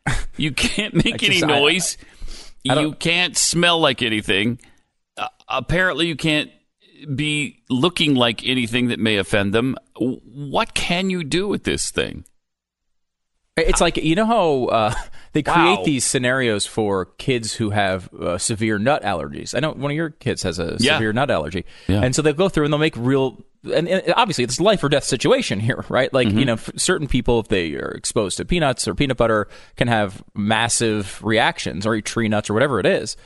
S2: make any noise. You can't smell like anything. Apparently, you can't be looking like anything that may offend them. What can you do with this thing?
S3: It's like, you know how they create these scenarios for kids who have severe nut allergies. I know one of your kids has a severe nut allergy. Yeah. And so they'll go through and they'll make real... And obviously, it's a life or death situation here, right? Like, you know, certain people, if they are exposed to peanuts or peanut butter, can have massive reactions, or eat tree nuts or whatever it is.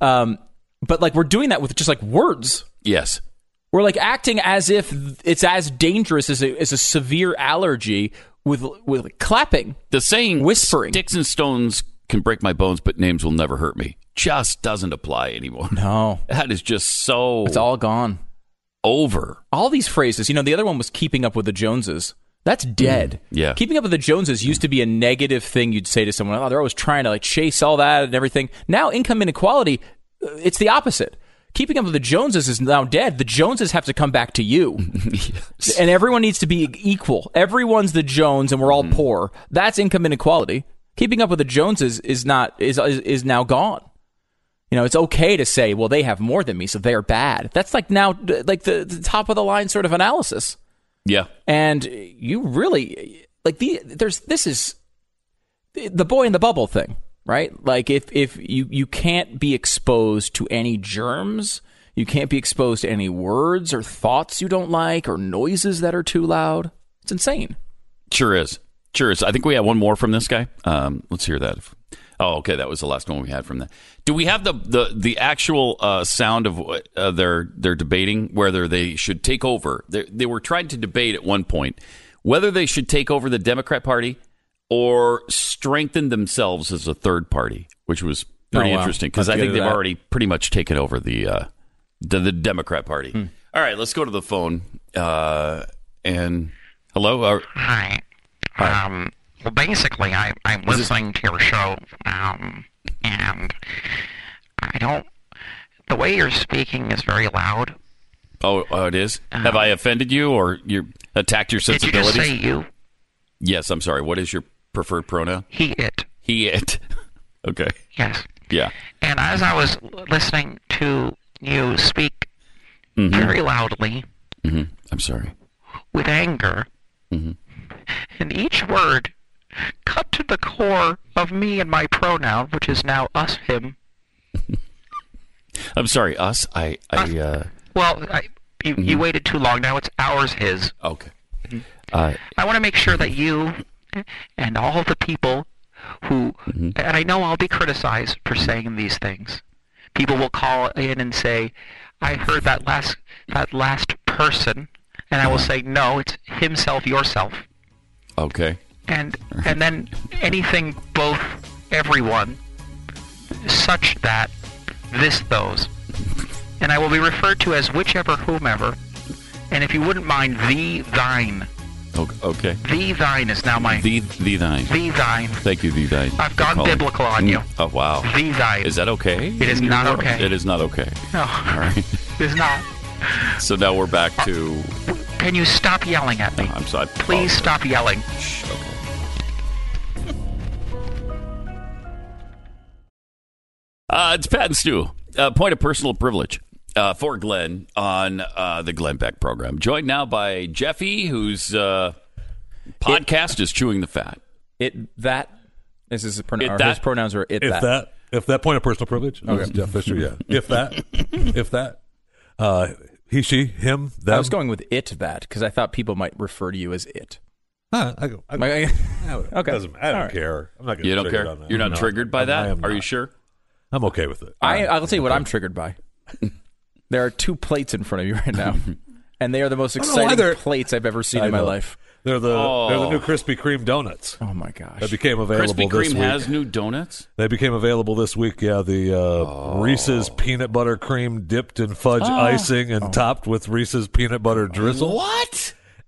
S3: But, like, we're doing that with just, like, words.
S2: Yes.
S3: We're, like, acting as if it's as dangerous as a severe allergy with clapping.
S2: The saying,
S3: whispering.
S2: Sticks and stones can break my bones, but names will never hurt me, just doesn't apply anymore.
S3: No.
S2: That is just so...
S3: It's all gone.
S2: Over.
S3: All these phrases. You know, the other one was keeping up with the Joneses. That's dead.
S2: Yeah.
S3: Keeping up with the Joneses used to be a negative thing you'd say to someone. Oh, they're always trying to, like, chase all that and everything. Now, income inequality, it's the opposite. Keeping up with the Joneses is now dead. The Joneses have to come back to you. Yes. And everyone needs to be equal. Everyone's the Jones and we're all poor. That's income inequality. Keeping up with the Joneses is now gone. You know, it's okay to say, well, they have more than me, so they're bad. That's like now, like the top of the line sort of analysis.
S2: Yeah.
S3: And you really, like, this is the boy in the bubble thing, right? Like, if you can't be exposed to any germs, you can't be exposed to any words or thoughts you don't like or noises that are too loud. It's insane.
S2: Sure is. I think we have one more from this guy. Let's hear that. Oh, okay. That was the last one we had from that. Do we have the actual sound of what they're debating, whether they should take over? They were trying to debate at one point whether they should take over the Democrat Party or strengthen themselves as a third party, which was pretty interesting because I think they've already pretty much taken over the Democrat Party. All right, let's go to the phone. And hello.
S11: Hi. Well, basically, I'm listening to your show, and the way you're speaking is very loud.
S2: Oh, it is? Have I offended you, or you attacked your sensibilities?
S11: Did you just say you?
S2: Yes, I'm sorry. What is your preferred pronoun?
S11: He, it.
S2: He, it. Okay.
S11: Yes.
S2: Yeah.
S11: And as I was listening to you speak very loudly,
S2: I'm sorry,
S11: with anger, and each word cut to the core of me and my pronoun, which is now us, him.
S2: I'm sorry, us?
S11: You waited too long. Now it's ours, his.
S2: Okay.
S11: I want to make sure that you and all the people who, and I know I'll be criticized for saying these things. People will call in and say, I heard that last person, and I will say, no, it's himself, yourself.
S2: Okay.
S11: And then anything, both, everyone, such that, this, those. And I will be referred to as whichever, whomever. And if you wouldn't mind, thee, thine.
S2: Okay.
S11: Thee, thine is now my...
S2: Thee, thine.
S11: Thee, thine.
S2: Thank you, thee, thine.
S11: I've gone biblical on you.
S2: Oh, wow.
S11: Thee, thine.
S2: Is that okay?
S11: It is not okay.
S2: It is not okay.
S11: No.
S2: All right.
S11: It is not.
S2: So now we're back to...
S11: Can you stop yelling at me?
S2: I'm sorry.
S11: Please stop yelling.
S2: Shh, okay. It's Pat and Stu. Point of personal privilege for Glenn on the Glenn Beck program. Joined now by Jeffy, whose podcast is Chewing the Fat.
S3: His pronouns are that.
S12: If that point of personal privilege. Okay. Jeff Fisher, yeah. If that. He, she, him, them.
S3: I was going with that because I thought people might refer to you as it.
S12: Okay. I don't care. I'm not going to.
S2: You don't care? You're not triggered by that? Are you sure?
S12: I'm okay with it.
S3: I'll tell you what I'm triggered by. There are 2 plates in front of you right now, and they are the most exciting plates I've ever seen in my life.
S12: They're the new Krispy Kreme donuts.
S3: Oh my gosh!
S12: That became available
S2: Krispy
S12: this
S2: Kreme
S12: week.
S2: has new donuts?
S12: They became available this week. Yeah, the Reese's peanut butter cream dipped in fudge icing and topped with Reese's peanut butter drizzle.
S2: What?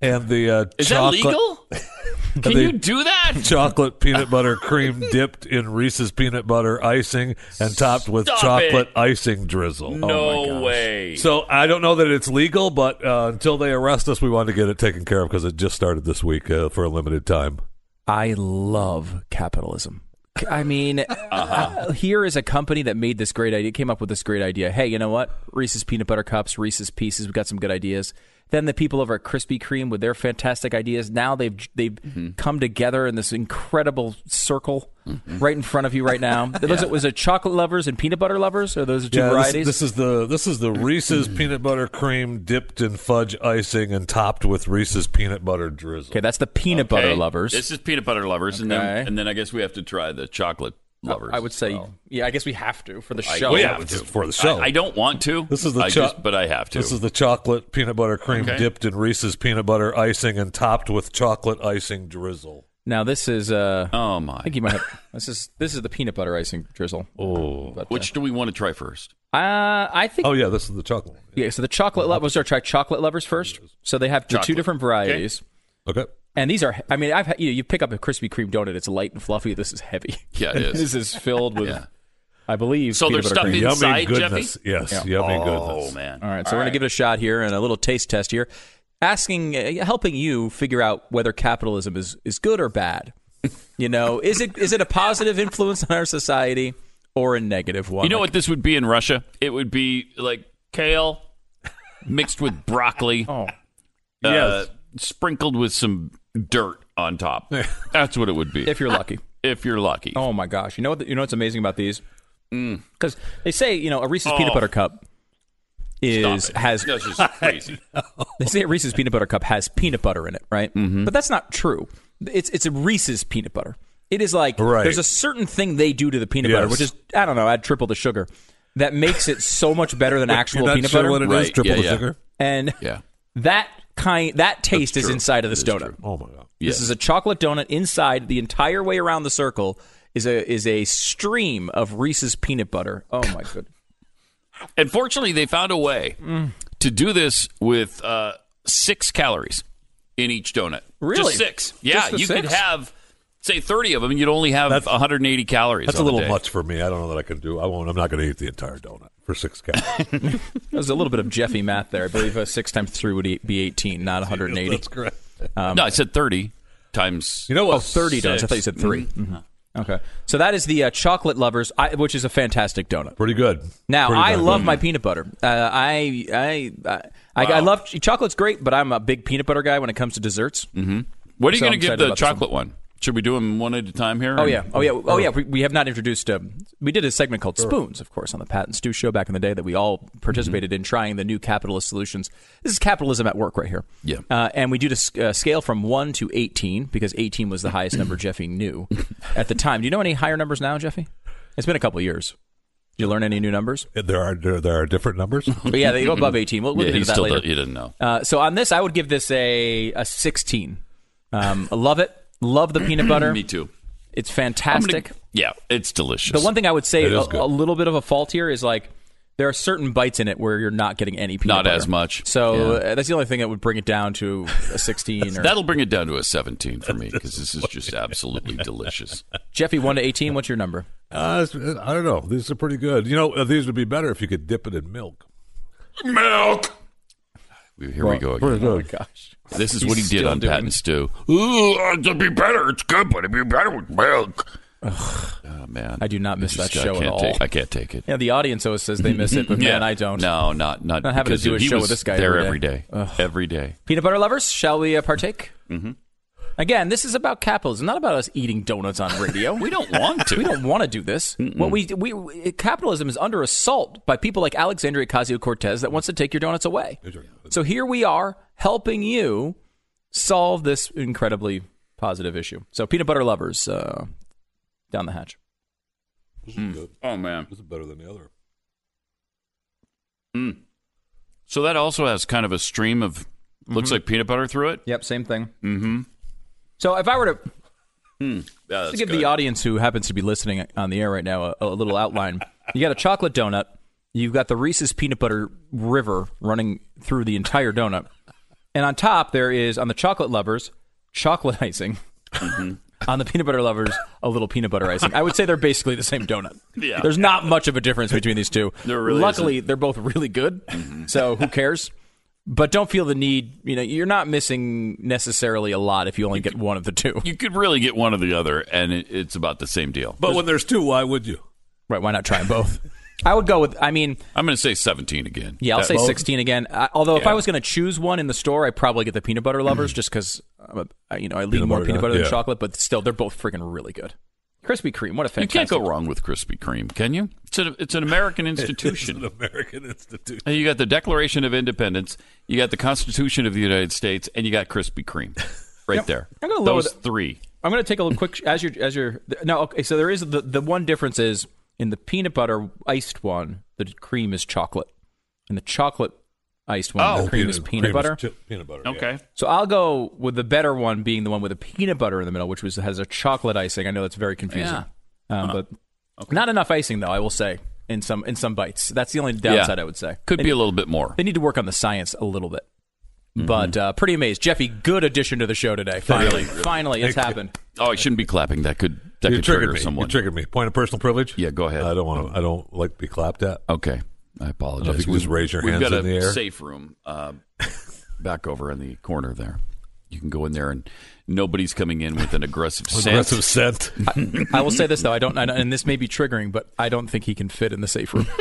S12: And the
S2: Is
S12: chocolate.
S2: that legal? Can you do that?
S12: Chocolate peanut butter cream dipped in Reese's peanut butter icing and topped with chocolate icing drizzle.
S2: No way.
S12: So I don't know that it's legal, but until they arrest us, we want to get it taken care of because it just started this week for a limited time.
S3: I love capitalism. I mean, here is a company that made this great idea, came up with this great idea. Hey, you know what? Reese's Peanut Butter Cups, Reese's Pieces, we've got some good ideas. Then the people over at Krispy Kreme with their fantastic ideas. Now they've come together in this incredible circle right in front of you right now. Was it chocolate lovers and peanut butter lovers? Or those are two varieties?
S12: This is the Reese's peanut butter cream dipped in fudge icing and topped with Reese's peanut butter drizzle.
S3: Okay, that's the peanut butter lovers.
S2: This is peanut butter lovers, and then I guess we have to try the chocolate lovers.
S3: I would say, I guess we have to for the show.
S12: For the show.
S2: I don't want to.
S12: This is but I have to. This is the chocolate peanut butter cream dipped in Reese's peanut butter icing and topped with chocolate icing drizzle.
S3: Now this is
S2: oh my!
S3: I think you might have this is the peanut butter icing drizzle.
S12: Oh,
S3: but,
S2: which do we want to try first?
S3: I think.
S12: Oh yeah, this is the chocolate one.
S3: Yeah, so the chocolate lovers. Try chocolate lovers first. So they have two different varieties.
S12: Okay. And
S3: these are, I mean, you pick up a Krispy Kreme donut, it's light and fluffy. This is heavy.
S2: Yeah, it is.
S3: This is filled with, I believe,
S2: so there's stuff
S3: cream.
S2: inside,
S12: yummy goodness.
S2: Jeffy?
S12: Yes,
S3: yeah.
S12: Yummy goodness.
S2: Oh, man.
S3: All right, so we're going to give it a shot here and a little taste test here, helping you figure out whether capitalism is good or bad. You know, is it a positive influence on our society or a negative one?
S2: You know what this would be in Russia? It would be like kale mixed with broccoli.
S3: Yes.
S2: Sprinkled with some dirt on top. That's what it would be.
S3: If you're lucky.
S2: If you're lucky.
S3: Oh my gosh! You know what's amazing about these? Because they say a Reese's peanut butter cup has. That's
S2: just crazy.
S3: They say a Reese's peanut butter cup has peanut butter in it, right? Mm-hmm. But that's not true. It's a Reese's peanut butter. It is like there's a certain thing they do to the peanut butter, which is add triple the sugar, that makes it so much better than actual peanut butter.
S12: What it is, triple the sugar,
S3: and that taste is inside of this donut.
S12: Oh my god!
S3: This is a chocolate donut. Inside, the entire way around the circle is a stream of Reese's peanut butter. Oh my goodness!
S2: And fortunately, they found a way to do this with 6 calories in each donut.
S3: Really?
S2: Just 6. Yeah,
S3: you
S2: could have, say, 30 of them, and you'd only have 180 calories.
S12: That's a little much for me. I don't know that I can do. I'm not going to eat the entire donut for 6 calories.
S3: There's a little bit of Jeffy math there. I believe 6 times 3 would be 18, not 180.
S12: That's correct.
S2: No, I said 30 times.
S12: You know what?
S3: 30 donuts. I thought you said 3. Mm-hmm. Okay, so that is the chocolate lovers, which is a fantastic donut.
S12: Pretty good.
S3: Now I love my peanut butter. I love chocolate's great, but I'm a big peanut butter guy when it comes to desserts.
S2: Mm-hmm. What are you going to give the chocolate one? Should we do them one at a time here?
S3: Oh yeah. We have not introduced. We did a segment called Spoons, of course, on the Pat and Stu show back in the day that we all participated in trying the new capitalist solutions. This is capitalism at work right here.
S2: Yeah.
S3: And we do a scale from 1 to 18 because 18 was the highest number Jeffy knew at the time. Do you know any higher numbers now, Jeffy? It's been a couple of years. Did you learn any new numbers?
S12: There are different numbers.
S3: But yeah, they go above 18. We'll get into that later.
S2: He didn't know.
S3: So on this, I would give this a 16. I love it. Love the peanut butter.
S2: Me too.
S3: It's fantastic.
S2: Yeah, it's delicious.
S3: The one thing I would say a little bit of a fault here is like there are certain bites in it where you're not getting any peanut butter.
S2: Not as much.
S3: So that's the only thing that would bring it down to a 16.
S2: That'll bring it down to a 17 for me because this is just absolutely delicious.
S3: Jeffy, 1 to 18, what's your number?
S12: I don't know. These are pretty good. These would be better if you could dip it in milk.
S2: Milk! Here we go again.
S3: Oh, my gosh.
S2: This is what he did on Pat and Stu. It'd be better. It's good, but it'd be better with milk. Oh, man.
S3: I do not miss that show at all.
S2: I can't take it.
S3: Yeah, the audience always says they miss it, but man, I don't.
S2: No, not
S3: having to do a show with this guy
S2: every day. Every day.
S3: Peanut butter lovers, shall we partake?
S2: Mm-hmm.
S3: Again, this is about capitalism, not about us eating donuts on radio.
S2: We don't want to.
S3: We don't want to do this. What capitalism is under assault by people like Alexandria Ocasio-Cortez that wants to take your donuts away. So here we are helping you solve this incredibly positive issue. So peanut butter lovers, down the hatch.
S12: This is good.
S2: Oh, man.
S12: This is better than the other.
S2: So that also has kind of a stream of, looks like peanut butter through it?
S3: Yep, same thing.
S2: Mm-hmm.
S3: So if I were to,
S2: to
S3: give the audience who happens to be listening on the air right now a little outline, you got a chocolate donut, you've got the Reese's peanut butter river running through the entire donut, And on top, there is, on the chocolate lovers, chocolate icing. On the peanut butter lovers, a little peanut butter icing. I would say they're basically the same donut.
S2: Yeah.
S3: There's not much of a difference between these two.
S2: There really
S3: Luckily,
S2: isn't.
S3: they're both really good, so who cares? But don't feel the need. You're not missing necessarily a lot if you only get one of the two.
S2: You could really get one or the other, and it's about the same deal.
S12: But when there's two, why would you?
S3: Right, why not try them both? I would go with,
S2: I'm going to say 17 again.
S3: Yeah, I'll say
S2: both?
S3: 16 again. Although if I was going to choose one in the store, I'd probably get the peanut butter lovers just because, I lean more peanut butter than chocolate, but still, they're both freaking really good. Krispy Kreme, what a fantastic.
S2: You can't go wrong with Krispy Kreme, can you? It's an American institution.
S12: It's an American institution.
S2: And you got the Declaration of Independence, you got the Constitution of the United States, and you got Krispy Kreme right there.
S3: I'm gonna
S2: Those three.
S3: I'm going to take a little quick so there is the one difference is in the peanut butter iced one, the cream is chocolate, and the chocolate iced one, the cream is peanut butter.
S12: Peanut butter.
S2: Okay.
S12: Yeah.
S3: So I'll go with the better one being the one with the peanut butter in the middle, which has a chocolate icing. I know that's very confusing, but not enough icing though. I will say in some bites. That's the only downside I would say.
S2: Could be a little bit more.
S3: They need to work on the science a little bit. But pretty amazed. Jeffy, good addition to the show today. Finally, it's happened.
S2: Oh, I shouldn't be clapping. That could trigger someone.
S12: You triggered me. Point of personal privilege?
S2: Yeah, go ahead.
S12: I don't like to be clapped at.
S2: Okay. I apologize.
S12: If you can just raise your hands in the air.
S2: We've got a safe room back over in the corner there. You can go in there and nobody's coming in with an aggressive scent.
S3: I will say this, though. I don't, and this may be triggering, but I don't think he can fit in the safe room.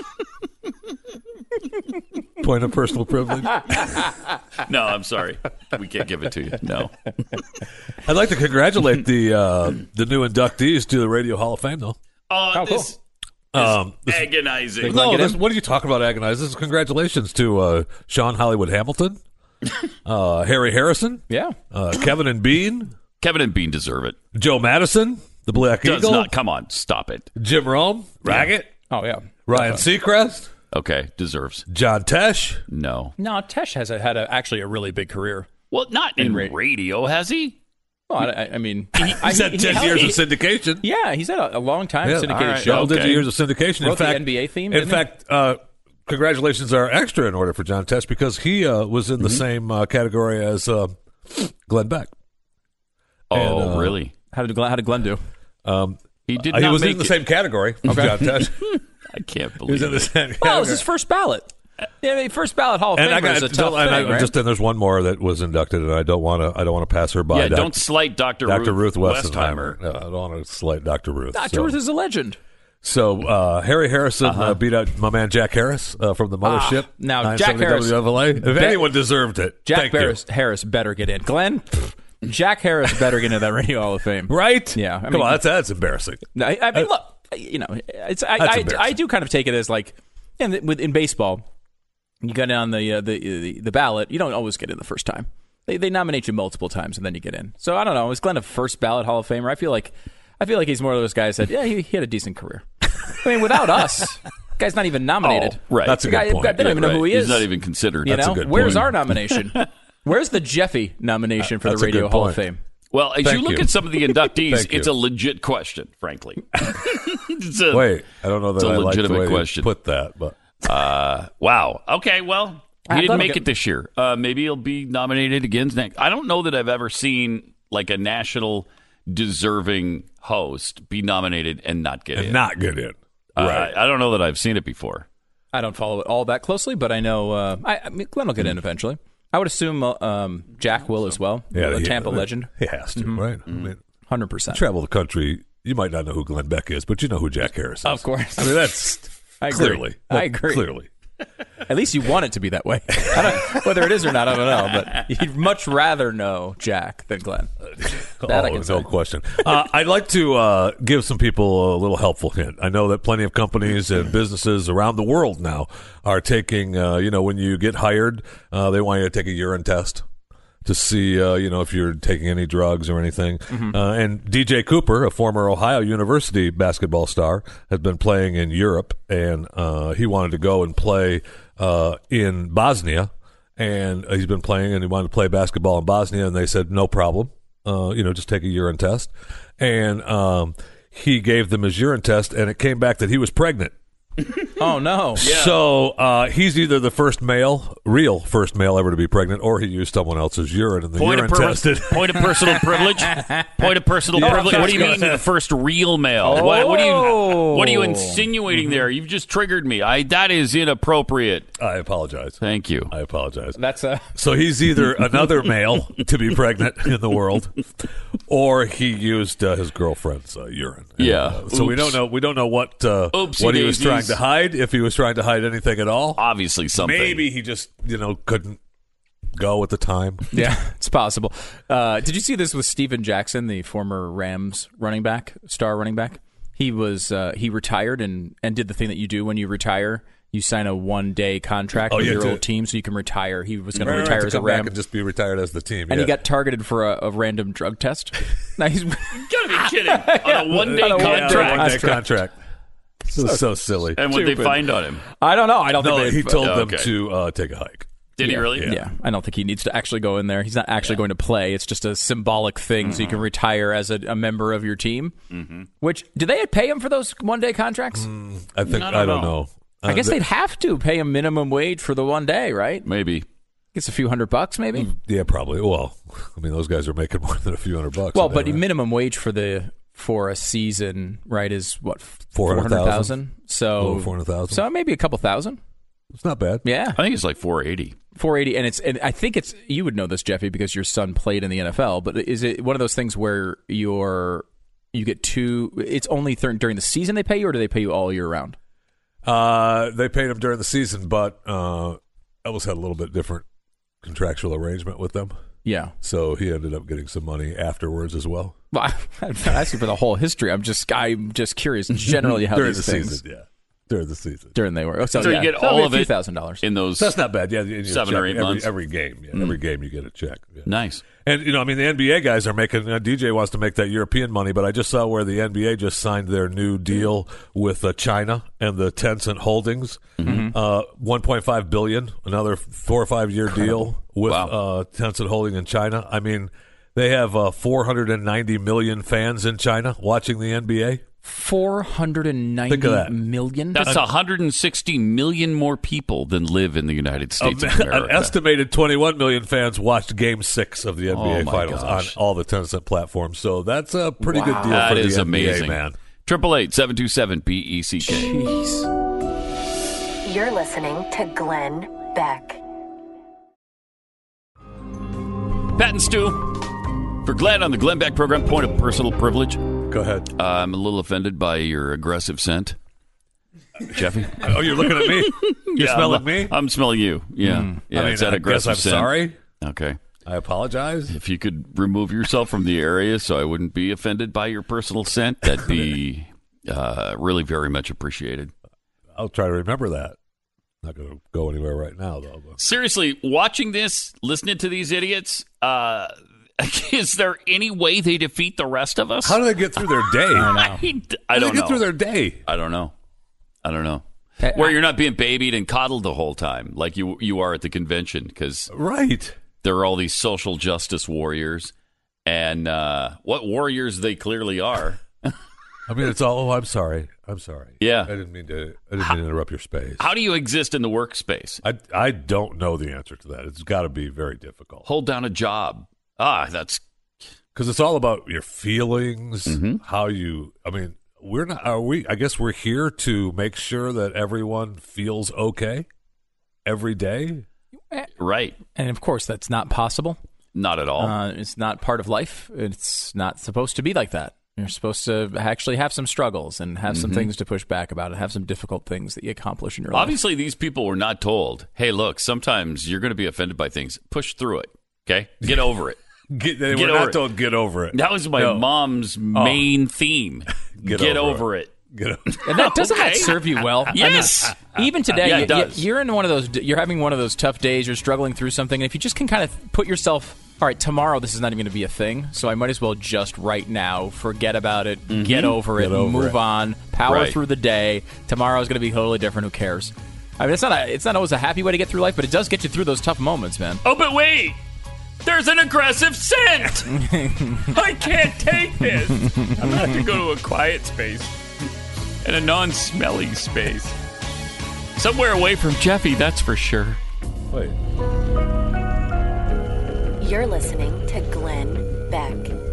S12: Point of personal privilege?
S2: No, I'm sorry. We can't give it to you. No.
S12: I'd like to congratulate the new inductees to the Radio Hall of Fame, though.
S2: Oh, this is agonizing.
S12: No, what are you talking about agonizing? This is congratulations to Sean Hollywood Hamilton, Harry Harrison, Kevin and Bean.
S2: Kevin and Bean deserve it.
S12: Joe Madison, the Black Eagle.
S2: Not. Come on, stop it.
S12: Jim Rome, Raggett.
S3: Oh, yeah.
S12: Ryan Seacrest.
S2: Okay, deserves.
S12: John Tesh.
S2: No,
S3: Tesh has had actually a really big career.
S2: Well, not in radio, has he?
S3: Well, I mean,
S12: he's had 10 years of syndication.
S3: Yeah, he's had a long time syndicated show.
S12: Double-digit years of syndication.
S3: Wrote the NBA theme.
S12: In fact, congratulations are extra in order for John Tesh because he was in the same category as Glenn Beck.
S2: Oh, really?
S3: How did Glenn do?
S2: He did.
S12: He was in the same category. John Tesh.
S2: I can't believe
S12: he was in the same category.
S3: Well, it was his first ballot. Yeah, first ballot Hall of Famer is a tough thing, right?
S12: Just then, there's one more that was inducted, and I don't want to pass her by.
S2: Yeah, don't slight Dr.
S12: Ruth
S2: Westheimer.
S12: No, I don't want to slight Dr. Ruth.
S3: Dr. Ruth is a legend.
S12: So Harry Harrison beat out my man Jack Harris from the Mothership.
S3: Now Jack Harris,
S12: WFLA. If anyone deserved it,
S3: Jack Harris better get in. Glenn, Jack Harris better get into that Radio Hall of Fame,
S12: right?
S3: Yeah,
S12: come on, that's embarrassing.
S3: I mean, look. I do kind of take it as like, in baseball, you go down the ballot, you don't always get in the first time. They nominate you multiple times and then you get in. So I don't know. Is Glenn a first ballot Hall of Famer? I feel like he's more of those guys that he had a decent career. I mean, without us, guy's not even nominated.
S2: Right,
S12: that's a good point.
S3: They don't even know who he is.
S2: He's not even considered.
S3: That's
S2: a good point.
S3: Where's our nomination? Where's the Jeffy nomination for the Radio Hall of Fame?
S2: Well, as you look at some of the inductees, it's a legit question, frankly.
S12: Wait, I don't know that I like the way you put that, but
S2: wow. Okay, well, he didn't make it this year. Maybe he'll be nominated again next. I don't know that I've ever seen like a national deserving host be nominated and not get in.
S12: Not get in. Right.
S2: I don't know that I've seen it before.
S3: I don't follow it all that closely, but I know Glenn will get in eventually. I would assume Jack will as well.
S12: Yeah,
S3: the Tampa legend.
S12: He has to, right? I mean,
S3: 100%.
S12: Travel the country. You might not know who Glenn Beck is, but you know who Jack Harris is.
S3: Of course.
S12: I mean, that's clearly.
S3: I agree.
S12: Clearly.
S3: At least you want it to be that way. Whether it is or not, I don't know. But you'd much rather know Jack than Glenn.
S12: No question. I'd like to give some people a little helpful hint. I know that plenty of companies and businesses around the world now are taking, when you get hired, they want you to take a urine test to see, if you're taking any drugs or anything. Mm-hmm. And DJ Cooper, a former Ohio University basketball star, has been playing in Europe, and he wanted to go and play in Bosnia. And he's been playing, and he wanted to play basketball in Bosnia, and they said, no problem. Just take a urine test. And he gave them his urine test, and it came back that he was pregnant.
S3: Oh, no.
S12: So he's either the real first male ever to be pregnant, or he used someone else's urine and the urine tested.
S2: Point of personal privilege. Point of personal privilege. What do you mean the first real male? What are you insinuating there? You've just triggered me. That is inappropriate.
S12: I apologize.
S2: Thank you.
S12: I apologize.
S3: So
S12: he's either another male to be pregnant in the world, or he used his girlfriend's urine.
S2: Yeah.
S12: So we don't know. We don't know what he was trying to hide. If he was trying to hide anything at all,
S2: obviously something.
S12: Maybe he just couldn't go at the time.
S3: Yeah, it's possible. Did you see this with Steven Jackson, the former Rams star running back? He retired and did the thing that you do when you retire. You sign a 1-day contract with your old team so you can retire. He was going to retire as a Ram.
S12: Back and just be retired as the team.
S3: And he got targeted for a random drug test. Now he's
S2: you gotta be kidding. On a 1-day contract.
S12: 1-day contract. So silly.
S2: And what they find on him?
S3: I don't know. I don't think
S12: he told them to take a hike.
S2: Did he really?
S3: Yeah. I don't think he needs to actually go in there. He's not actually going to play. It's just a symbolic thing so you can retire as a member of your team. Mm-hmm. Which, do they pay him for those 1-day contracts?
S12: I don't know.
S3: I guess they'd have to pay him minimum wage for the 1 day, right?
S2: Maybe.
S3: It's a few $100, maybe?
S12: Yeah, probably. Well, I mean, those guys are making more than a few $100.
S3: Well, but minimum wage for a season, right, is what,
S12: 400,000?
S3: So
S12: 400,000.
S3: So maybe a couple thousand.
S12: It's not bad.
S3: Yeah,
S2: I think it's like 480.
S3: 480, and I think it's, you would know this, Jeffy, because your son played in the NFL. But is it one of those things where you get two? It's only during the season they pay you, or do they pay you all year round?
S12: They paid him during the season, but Elvis had a little bit different contractual arrangement with them.
S3: Yeah.
S12: So he ended up getting some money afterwards as well.
S3: Well, I'm not asking for the whole history. I'm just curious generally how
S12: during
S3: these
S12: the
S3: things.
S12: Season, yeah. During the season.
S3: During they were.
S2: So you get all of it.
S3: $1,000
S2: in those.
S12: That's not bad. Yeah,
S2: 7 or 8 months.
S12: Every game. Yeah, every game you get a check. Yeah.
S2: Nice.
S12: And, I mean, the NBA guys are making, DJ wants to make that European money, but I just saw where the NBA just signed their new deal with China and the Tencent Holdings. Mm-hmm. $1.5 billion, another 4 or 5 year deal with Tencent Holding in China. I mean, they have 490 million fans in China watching the NBA.
S3: 490 million?
S2: That's 160 million more people than live in the United States of America.
S12: An estimated 21 million fans watched Game 6 of the NBA Finals on all the Tencent platforms. So that's a pretty good deal for the NBA,
S2: amazing.
S12: Man.
S2: 888-727-BECK.
S1: Jeez. You're listening to Glenn Beck.
S2: Pat and Stu, for Glenn on the Glenn Beck program, point of personal privilege.
S12: Go ahead.
S2: I'm a little offended by your aggressive scent. Jeffy?
S12: Oh, you're looking at me? You're smelling me?
S2: I'm smelling you. Yeah. Yeah,
S12: I mean,
S2: it's that aggressive scent.
S12: I'm sorry.
S2: Okay.
S12: I apologize.
S2: If you could remove yourself from the area so I wouldn't be offended by your personal scent, that'd be really very much appreciated.
S12: I'll try to remember that. Not going to go anywhere right now, though. But.
S2: Seriously, watching this, listening to these idiots, is there any way they defeat the rest of us?
S12: How do they get through their day?
S2: I don't know.
S12: Get through their day?
S2: I don't know. Where you're not being babied and coddled the whole time like you are at the convention, because
S12: right,
S2: there are all these social justice warriors, and what warriors they clearly are.
S12: I mean, it's all. Oh, I'm sorry.
S2: Yeah,
S12: I didn't mean to interrupt your space.
S2: How do you exist in the workspace?
S12: I don't know the answer to that. It's got to be very difficult.
S2: Hold down a job. That's
S12: because it's all about your feelings. Mm-hmm. How you. I mean, we're not. Are we? I guess we're here to make sure that everyone feels okay every day.
S2: Right.
S3: And of course, that's not possible.
S2: Not at all.
S3: It's not part of life. It's not supposed to be like that. You're supposed to actually have some struggles and have some things to push back about and have some difficult things that you accomplish in your life.
S2: Obviously, these people were not told, hey, look, sometimes you're going to be offended by things. Push through it, okay? Get over it.
S12: They were not told get over it.
S2: That was my mom's main theme. Get over it.
S3: And that doesn't that serve you well?
S2: Yes.
S3: I mean, even today,
S2: it does.
S3: you're in one of those. You're having one of those tough days. You're struggling through something, and if you just can kind of put yourself, all right, tomorrow this is not even going to be a thing, so I might as well just right now forget about it, get over it, move on, power through the day. Tomorrow is going to be totally different. Who cares? I mean, it's not always a happy way to get through life, but it does get you through those tough moments, man.
S2: Oh, but wait. There's an aggressive scent. I can't take this. I'm going to have to go to a quiet space. And a non-smelly space. Somewhere away from Jeffy, that's for sure.
S12: Wait.
S1: You're listening to Glenn Beck.